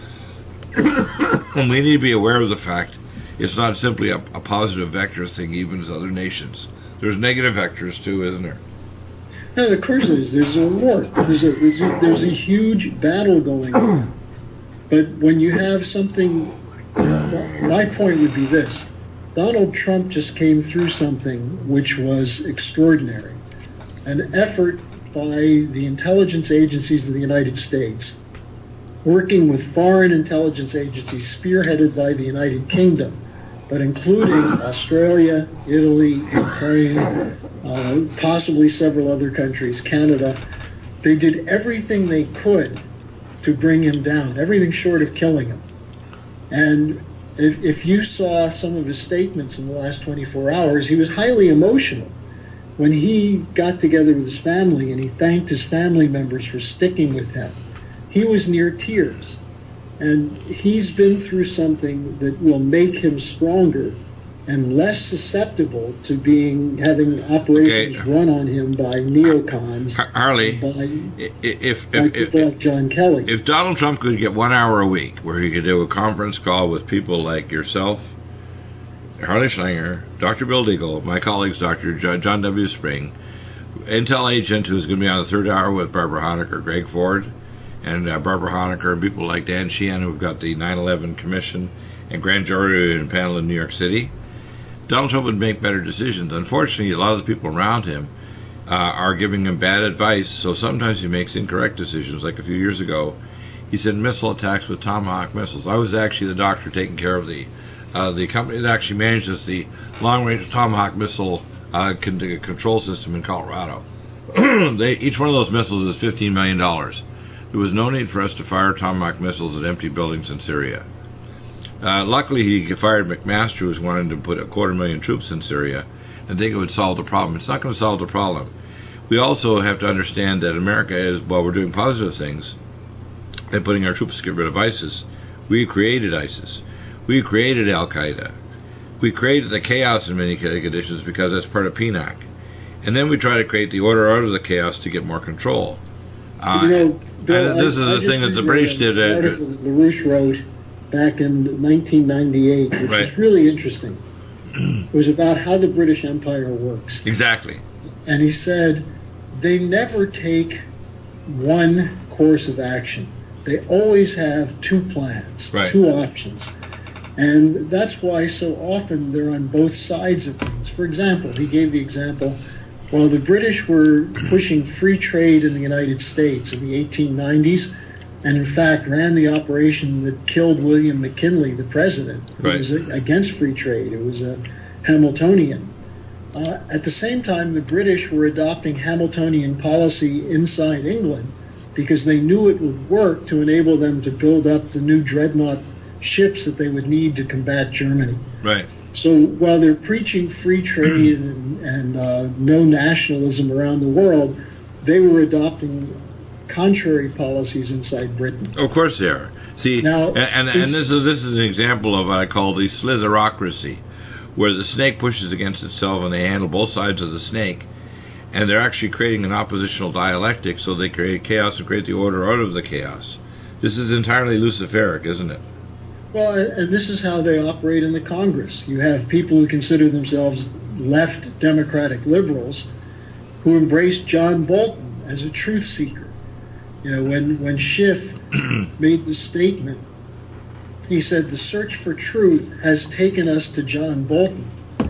[SPEAKER 1] And we need to be aware of the fact it's not simply a positive vector thing, even as other nations. There's negative vectors too, isn't there?
[SPEAKER 4] No, of course there is. There's a war. There's a huge battle going on. But when you have something, my point would be this: Donald Trump just came through something which was extraordinary, an effort by the intelligence agencies of the United States, working with foreign intelligence agencies spearheaded by the United Kingdom, but including Australia, Italy, Ukraine, possibly several other countries, Canada. They did everything they could to bring him down, everything short of killing him. And if you saw some of his statements in the last 24 hours, he was highly emotional. When he got together with his family and he thanked his family members for sticking with him, he was near tears. And he's been through something that will make him stronger and less susceptible to having operations run on him by neocons.
[SPEAKER 1] Harley,
[SPEAKER 4] by
[SPEAKER 1] people
[SPEAKER 4] like John Kelly.
[SPEAKER 1] If Donald Trump could get 1 hour a week where he could do a conference call with people like yourself, Harley Schlanger, Dr. Bill Deagle, my colleagues, Dr. John W. Spring, Intel agent who's going to be on the 3rd hour with Barbara Honaker, Greg Ford, and Barbara Honaker, and people like Dan Sheehan, who've got the 9/11 Commission and grand jury and panel in New York City, Donald Trump would make better decisions. Unfortunately, a lot of the people around him are giving him bad advice, so sometimes he makes incorrect decisions. Like a few years ago, he said missile attacks with Tomahawk missiles. I was actually the doctor taking care of the company that actually manages the long-range Tomahawk missile control system in Colorado. Each one of those missiles is $15 million. There was no need for us to fire Tomahawk missiles at empty buildings in Syria. Luckily, he fired McMaster, who was wanting to put 250,000 troops in Syria, and think it would solve the problem. It's not going to solve the problem. We also have to understand that America is, while we're doing positive things and putting our troops to get rid of ISIS, we created ISIS. We created Al-Qaeda. We created the chaos in many conditions because that's part of PNAC. And then we try to create the order out of the chaos to get more control.
[SPEAKER 4] Bill,
[SPEAKER 1] this is the thing that the British did.
[SPEAKER 4] An article that LaRouche wrote back in 1998, which was really interesting. It was about how the British Empire works.
[SPEAKER 1] Exactly.
[SPEAKER 4] And he said they never take one course of action. They always have 2 plans, 2 options. And that's why so often they're on both sides of things. For example, he gave the example, while the British were pushing free trade in the United States in the 1890s, and in fact ran the operation that killed William McKinley, the president, who was against free trade. It was a Hamiltonian. At the same time, the British were adopting Hamiltonian policy inside England because they knew it would work to enable them to build up the new dreadnought ships that they would need to combat Germany.
[SPEAKER 1] Right.
[SPEAKER 4] So while they're preaching free trade and no nationalism around the world, they were adopting contrary policies inside Britain.
[SPEAKER 1] Of course they are. See,
[SPEAKER 4] now,
[SPEAKER 1] and this is an example of what I call the slitherocracy, where the snake pushes against itself and they handle both sides of the snake, and they're actually creating an oppositional dialectic, so they create chaos and create the order out of the chaos. This is entirely Luciferic, isn't it?
[SPEAKER 4] Well, and this is how they operate in the Congress. You have people who consider themselves left Democratic liberals who embrace John Bolton as a truth seeker. You know, when Schiff made the statement, he said the search for truth has taken us to John Bolton.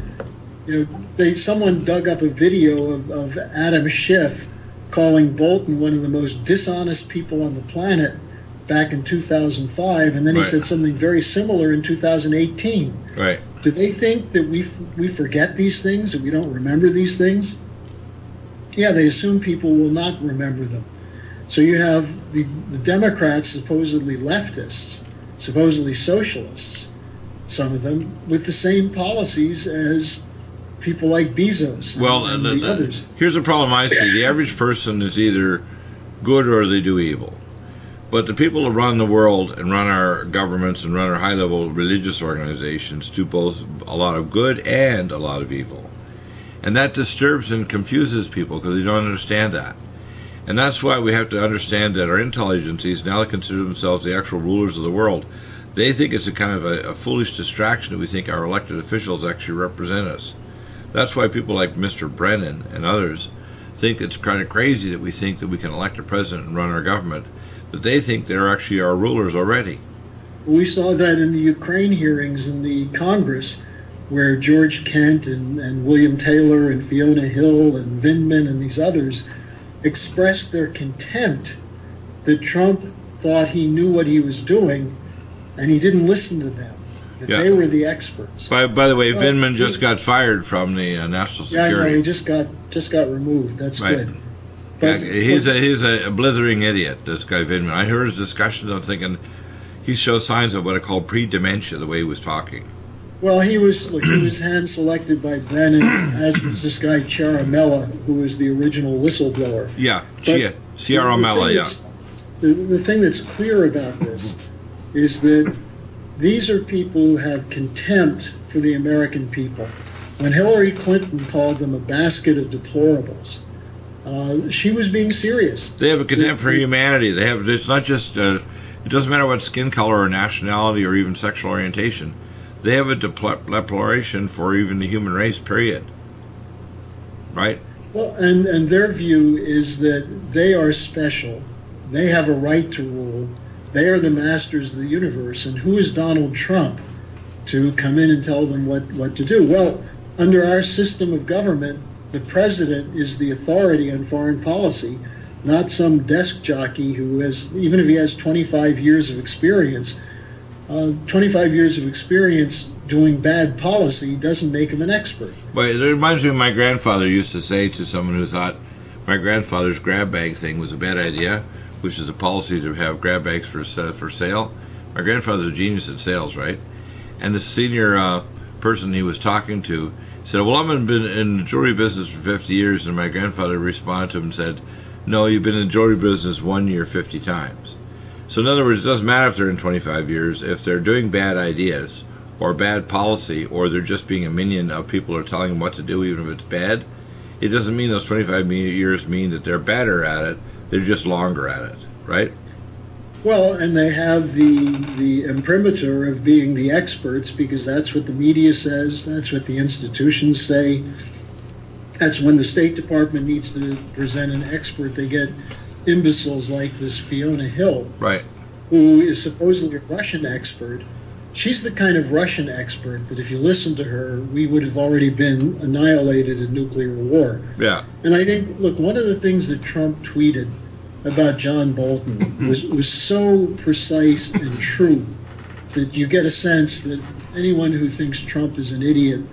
[SPEAKER 4] You know, someone dug up a video of Adam Schiff calling Bolton one of the most dishonest people on the planet back in 2005, and then he said something very similar in 2018.
[SPEAKER 1] Right.
[SPEAKER 4] Do they think that we forget these things, that we don't remember these things? Yeah, they assume people will not remember them. So you have the Democrats, supposedly leftists, supposedly socialists, some of them, with the same policies as people like Bezos and the others.
[SPEAKER 1] Here's the problem I see. The average person is either good or they do evil. But the people who run the world and run our governments and run our high-level religious organizations do both a lot of good and a lot of evil. And that disturbs and confuses people because they don't understand that. And that's why we have to understand that our intelligences now consider themselves the actual rulers of the world. They think it's a kind of a foolish distraction that we think our elected officials actually represent us. That's why people like Mr. Brennan and others think it's kind of crazy that we think that we can elect a president and run our government, that they think they're actually our rulers already.
[SPEAKER 4] We saw that in the Ukraine hearings in the Congress, where George Kent and William Taylor and Fiona Hill and Vindman and these others expressed their contempt that Trump thought he knew what he was doing and he didn't listen to them, that they were the experts.
[SPEAKER 1] By the way, Vindman just got fired from the National Security.
[SPEAKER 4] Yeah, I know, he just got removed. That's good.
[SPEAKER 1] But he's a blithering idiot, this guy Vindman. I heard his discussions, I'm thinking he shows signs of what I call pre-dementia, the way he was talking.
[SPEAKER 4] Well, he was hand-selected by Brennan, as was this guy Ciaramella, who was the original whistleblower.
[SPEAKER 1] Yeah, Ciaramella,
[SPEAKER 4] The thing that's clear about this is that these are people who have contempt for the American people. When Hillary Clinton called them a basket of deplorables, she was being serious.
[SPEAKER 1] They have a contempt for humanity. It's not just, it doesn't matter what skin color or nationality or even sexual orientation. They have a deploration for even the human race, period. Right?
[SPEAKER 4] Well, and their view is that they are special. They have a right to rule. They are the masters of the universe. And who is Donald Trump to come in and tell them what to do? Well, under our system of government, the president is the authority on foreign policy, not some desk jockey who has, even if he has 25 years of experience, 25 years of experience doing bad policy doesn't make him an expert.
[SPEAKER 1] Well, it reminds me of my grandfather used to say to someone who thought my grandfather's grab bag thing was a bad idea, which is a policy to have grab bags for sale. My grandfather's a genius at sales, right? And the senior person he was talking to said, well, I've been in the jewelry business for 50 years, and my grandfather responded to him and said, no, you've been in the jewelry business 1 year 50 times. So in other words, it doesn't matter if they're in 25 years, if they're doing bad ideas or bad policy, or they're just being a minion of people who are telling them what to do, even if it's bad, it doesn't mean those 25 years mean that they're better at it, they're just longer at it, right?
[SPEAKER 4] Well, and they have the imprimatur of being the experts because that's what the media says, that's what the institutions say. That's when the State Department needs to present an expert. They get imbeciles like this Fiona Hill,
[SPEAKER 1] right,
[SPEAKER 4] who is supposedly a Russian expert. She's the kind of Russian expert that if you listen to her, we would have already been annihilated in nuclear war.
[SPEAKER 1] Yeah.
[SPEAKER 4] And I think, look, one of the things that Trump tweeted about John Bolton was so precise and true that you get a sense that anyone who thinks Trump is an idiot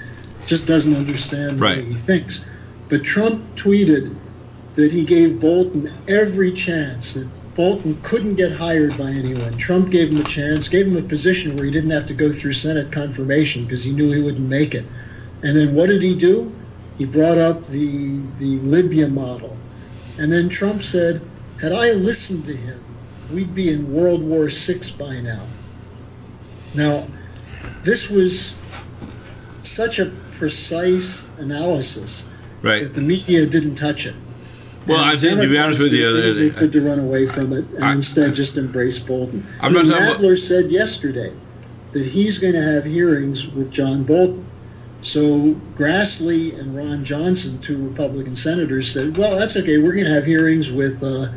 [SPEAKER 4] just doesn't understand the
[SPEAKER 1] Right.
[SPEAKER 4] way he thinks. But Trump tweeted that he gave Bolton every chance, that Bolton couldn't get hired by anyone. Trump gave him a chance, gave him a position where he didn't have to go through Senate confirmation because he knew he wouldn't make it. And then what did he do? He brought up the Libya model. And then Trump said, had I listened to him, we'd be in World War VI by now. Now, this was such a precise analysis
[SPEAKER 1] Right.
[SPEAKER 4] that the media didn't touch it.
[SPEAKER 1] Well,
[SPEAKER 4] And
[SPEAKER 1] I think, to be honest with you,
[SPEAKER 4] they could to run away from it and instead just embrace Bolton.
[SPEAKER 1] I'm not talking about-
[SPEAKER 4] Nadler said yesterday that he's going to have hearings with John Bolton. So Grassley and Ron Johnson, two Republican senators, said, well, that's okay. We're going to have hearings with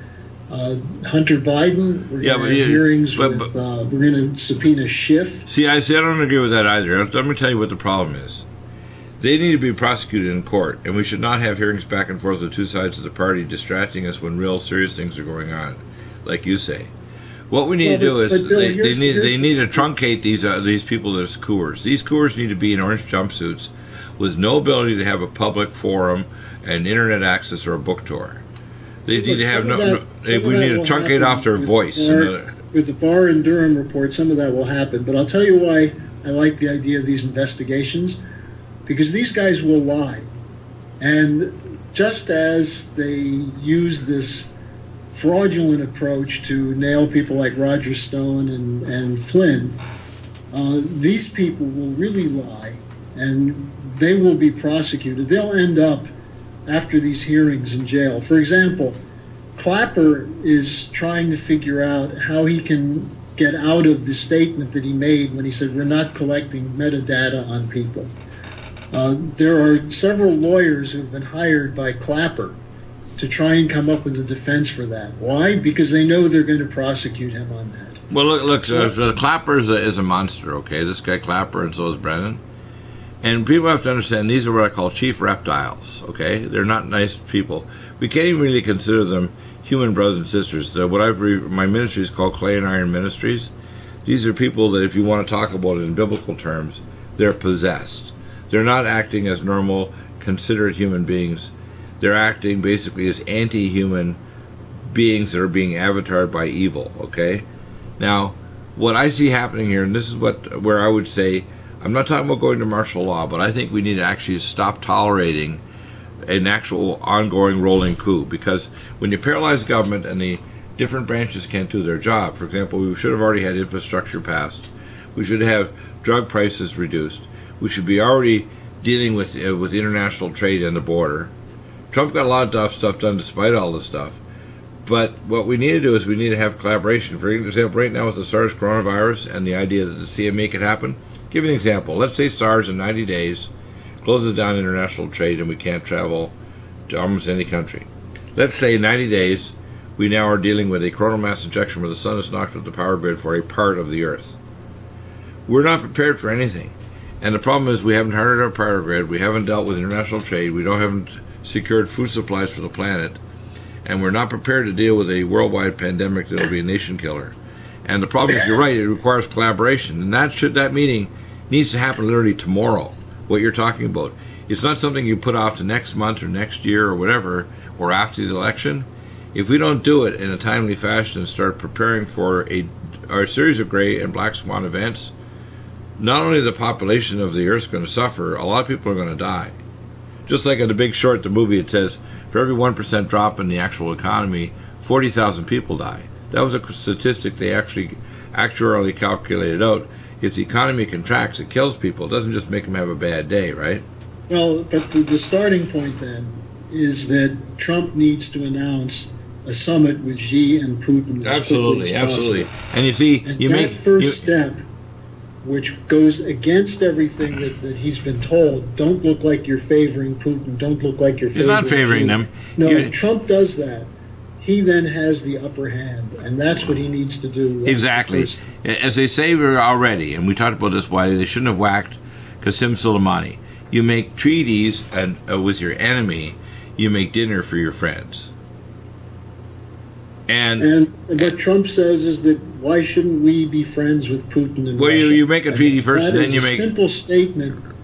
[SPEAKER 4] Hunter Biden. We're going to have hearings with, we're going to subpoena Schiff.
[SPEAKER 1] See, I don't agree with that either. Let me tell you what the problem is. They need to be prosecuted in court, and we should not have hearings back and forth with two sides of the party distracting us when real serious things are going on, like you say. What we need to do is
[SPEAKER 4] Bill,
[SPEAKER 1] they need to truncate these people as coors. These coors need to be in orange jumpsuits with no ability to have a public forum and internet access or a book tour. They need to have we need to truncate off their voice.
[SPEAKER 4] With the Barr and Durham report, some of that will happen. But I'll tell you why I like the idea of these investigations, because these guys will lie. And just as they use this fraudulent approach to nail people like Roger Stone and Flynn, these people will really lie, and they will be prosecuted. They'll end up, after these hearings, in jail. For example, Clapper is trying to figure out how he can get out of the statement that he made when he said we're not collecting metadata on people. There are several lawyers who have been hired by Clapper to try and come up with a defense for that. Why? Because they know they're going to prosecute him on that.
[SPEAKER 1] Well, look, Clapper is a monster, okay? This guy Clapper, and so is Brennan. And people have to understand these are what I call chief reptiles, okay? They're not nice people. We can't even really consider them human brothers and sisters. My ministry is called Clay and Iron Ministries. These are people that, if you want to talk about it in biblical terms, they're possessed. They're not acting as normal, considerate human beings. They're acting basically as anti-human beings that are being avatared by evil, okay? Now, what I see happening here, and this is where I would say, I'm not talking about going to martial law, but I think we need to actually stop tolerating an actual ongoing rolling coup, because when you paralyze government and the different branches can't do their job, for example, we should have already had infrastructure passed. We should have drug prices reduced. We should be already dealing with international trade and the border. Trump got a lot of stuff done despite all this stuff. But what we need to do is we need to have collaboration. For example, right now with the SARS coronavirus and the idea that the CMA could happen, give an example. Let's say SARS in 90 days closes down international trade and we can't travel to almost any country. Let's say in 90 days we now are dealing with a coronal mass injection where the sun is knocked off the power grid for a part of the Earth. We're not prepared for anything. And the problem is we haven't hardened our power grid, we haven't dealt with international trade, haven't secured food supplies for the planet, and we're not prepared to deal with a worldwide pandemic that will be a nation killer. And the problem is, you're right, it requires collaboration, and that meeting needs to happen literally tomorrow, what you're talking about. It's not something you put off to next month or next year or whatever, or after the election. If we don't do it in a timely fashion and start preparing for our series of gray and black swan events, not only the population of the Earth is going to suffer, a lot of people are going to die. Just like in The Big Short, the movie, it says, for every 1% drop in the actual economy, 40,000 people die. That was a statistic they actually actuarially calculated out. If the economy contracts, it kills people. It doesn't just make them have a bad day, right?
[SPEAKER 4] Well, but the starting point then is that Trump needs to announce a summit with Xi and Putin as quickly as possible.
[SPEAKER 1] And you see,
[SPEAKER 4] first step, which goes against everything that he's been told. Don't look like you're favoring Putin. Don't look like you're favoring
[SPEAKER 1] He's not favoring them.
[SPEAKER 4] No, if Trump does that, he then has the upper hand, and that's what he needs to do.
[SPEAKER 1] Exactly. As they say already, and we talked about this, why they shouldn't have whacked Qasem Soleimani. You make treaties with your enemy, you make dinner for your friends.
[SPEAKER 4] And what Trump says is that why shouldn't we be friends with Putin and
[SPEAKER 1] Russia?
[SPEAKER 4] You
[SPEAKER 1] make a treaty first, and then you make...
[SPEAKER 4] That is a simple statement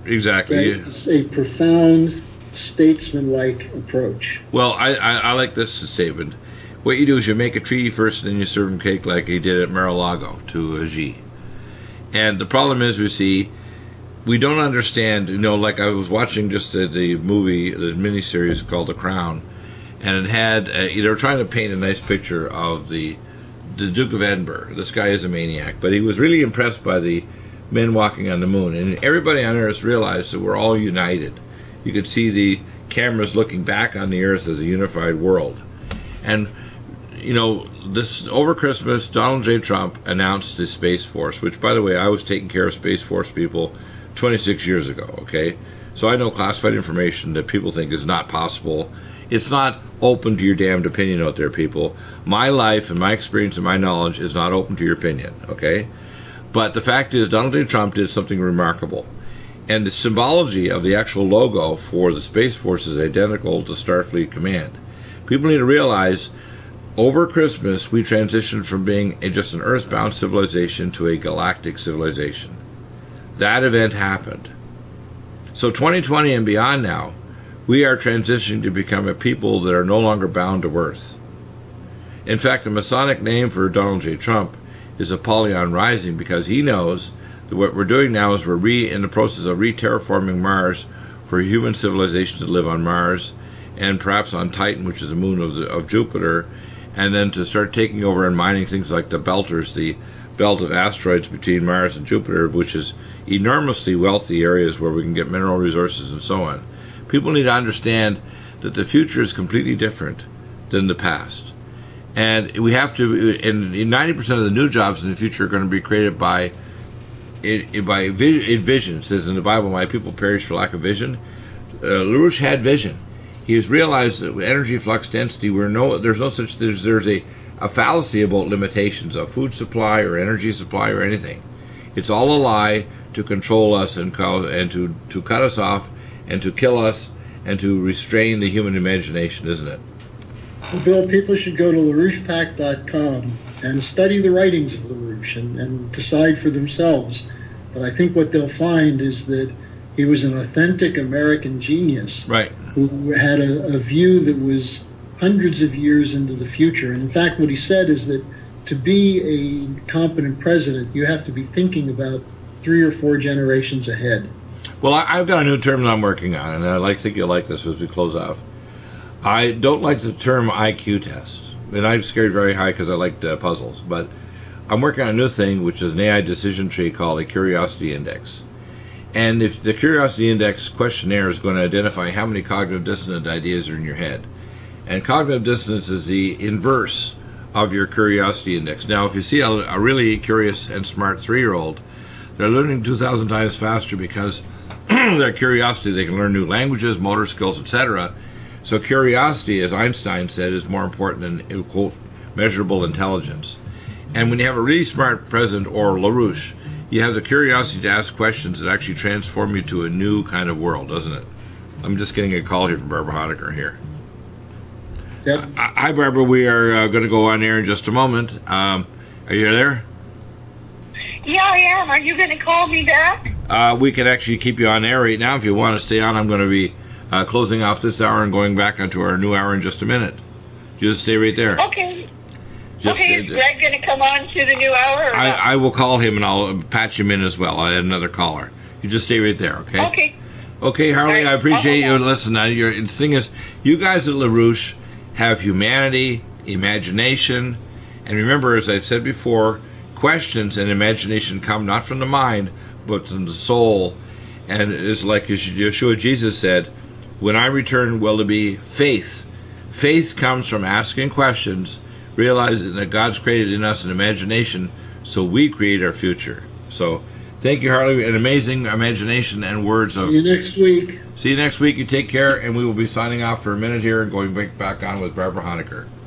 [SPEAKER 1] Exactly.
[SPEAKER 4] That's a profound, statesman-like approach.
[SPEAKER 1] Well, I like this statement. What you do is you make a treaty first, and then you serve him cake like he did at Mar-a-Lago to Xi. And the problem is, we see, we don't understand, like I was watching just the movie, the miniseries called The Crown, and it had, they were trying to paint a nice picture of the Duke of Edinburgh. This guy is a maniac, but he was really impressed by the men walking on the moon. And everybody on Earth realized that we're all united. You could see the cameras looking back on the Earth as a unified world. And, this over Christmas, Donald J. Trump announced the Space Force, which, by the way, I was taking care of Space Force people 26 years ago, okay? So I know classified information that people think is not possible. It's not open to your damned opinion out there, people. My life and my experience and my knowledge is not open to your opinion, okay? But the fact is, Donald J. Trump did something remarkable. And the symbology of the actual logo for the Space Force is identical to Starfleet Command. People need to realize, over Christmas, we transitioned from being just an earthbound civilization to a galactic civilization. That event happened. So 2020 and beyond now, we are transitioning to become a people that are no longer bound to Earth. In fact, the Masonic name for Donald J. Trump is Apollyon Rising, because he knows that what we're doing now is we're in the process of re-terraforming Mars for human civilization to live on Mars, and perhaps on Titan, which is the moon of Jupiter, and then to start taking over and mining things like the Belters, the belt of asteroids between Mars and Jupiter, which is enormously wealthy areas where we can get mineral resources and so on. People need to understand that the future is completely different than the past. And we have to, and 90% of the new jobs in the future are going to be created by vision. It says in the Bible, my people perish for lack of vision. LaRouche had vision. He has realized that with energy flux density, there's a fallacy about limitations of food supply or energy supply or anything. It's all a lie to control us and to cut us off and to kill us and to restrain the human imagination, isn't it?
[SPEAKER 4] Well, Bill, people should go to LaRouchePact.com and study the writings of LaRouche and decide for themselves. But I think what they'll find is that he was an authentic American genius,
[SPEAKER 1] right,
[SPEAKER 4] who had a view that was hundreds of years into the future. And in fact, what he said is that to be a competent president, you have to be thinking about 3 or 4 generations ahead.
[SPEAKER 1] Well, I've got a new term that I'm working on, and I think you'll like this as we close off. I don't like the term IQ test, and I'm scared very high because I like puzzles, but I'm working on a new thing, which is an AI decision tree called a Curiosity Index. And if the Curiosity Index questionnaire is going to identify how many cognitive dissonant ideas are in your head. And cognitive dissonance is the inverse of your Curiosity Index. Now, if you see a really curious and smart 3-year-old, they're learning 2,000 times faster because their curiosity, they can learn new languages, motor skills, etc. So curiosity, as Einstein said, is more important than, quote, measurable intelligence. And when you have a really smart president or LaRouche, you have the curiosity to ask questions that actually transform you to a new kind of world, doesn't it? I'm just getting a call here from Barbara Honecker here.
[SPEAKER 4] Yep.
[SPEAKER 1] Hi, Barbara. We are going to go on air in just a moment. Are you there?
[SPEAKER 5] Yeah, I am. Are you going to call me back?
[SPEAKER 1] We can actually keep you on air right now if you want to stay on. I'm going to be closing off this hour and going back onto our new hour in just a minute. You just stay right there.
[SPEAKER 5] Okay. Is Greg going to come on to the new hour? Or
[SPEAKER 1] I will call him and I'll patch him in as well. I had another caller. You just stay right there, okay?
[SPEAKER 5] Okay.
[SPEAKER 1] Okay, Harley,
[SPEAKER 5] right.
[SPEAKER 1] I appreciate you. Listen, the thing is, you guys at LaRouche have humanity, imagination, and remember, as I've said before, questions and imagination come not from the mind, but from the soul. And it's like Yeshua Jesus said, when I return, will there be faith? Faith comes from asking questions, realizing that God's created in us an imagination, so we create our future. So, thank you, Harley. An amazing imagination and words.
[SPEAKER 4] See you next week.
[SPEAKER 1] See you next week. You take care, and we will be signing off for a minute here and going back on with Barbara Honecker.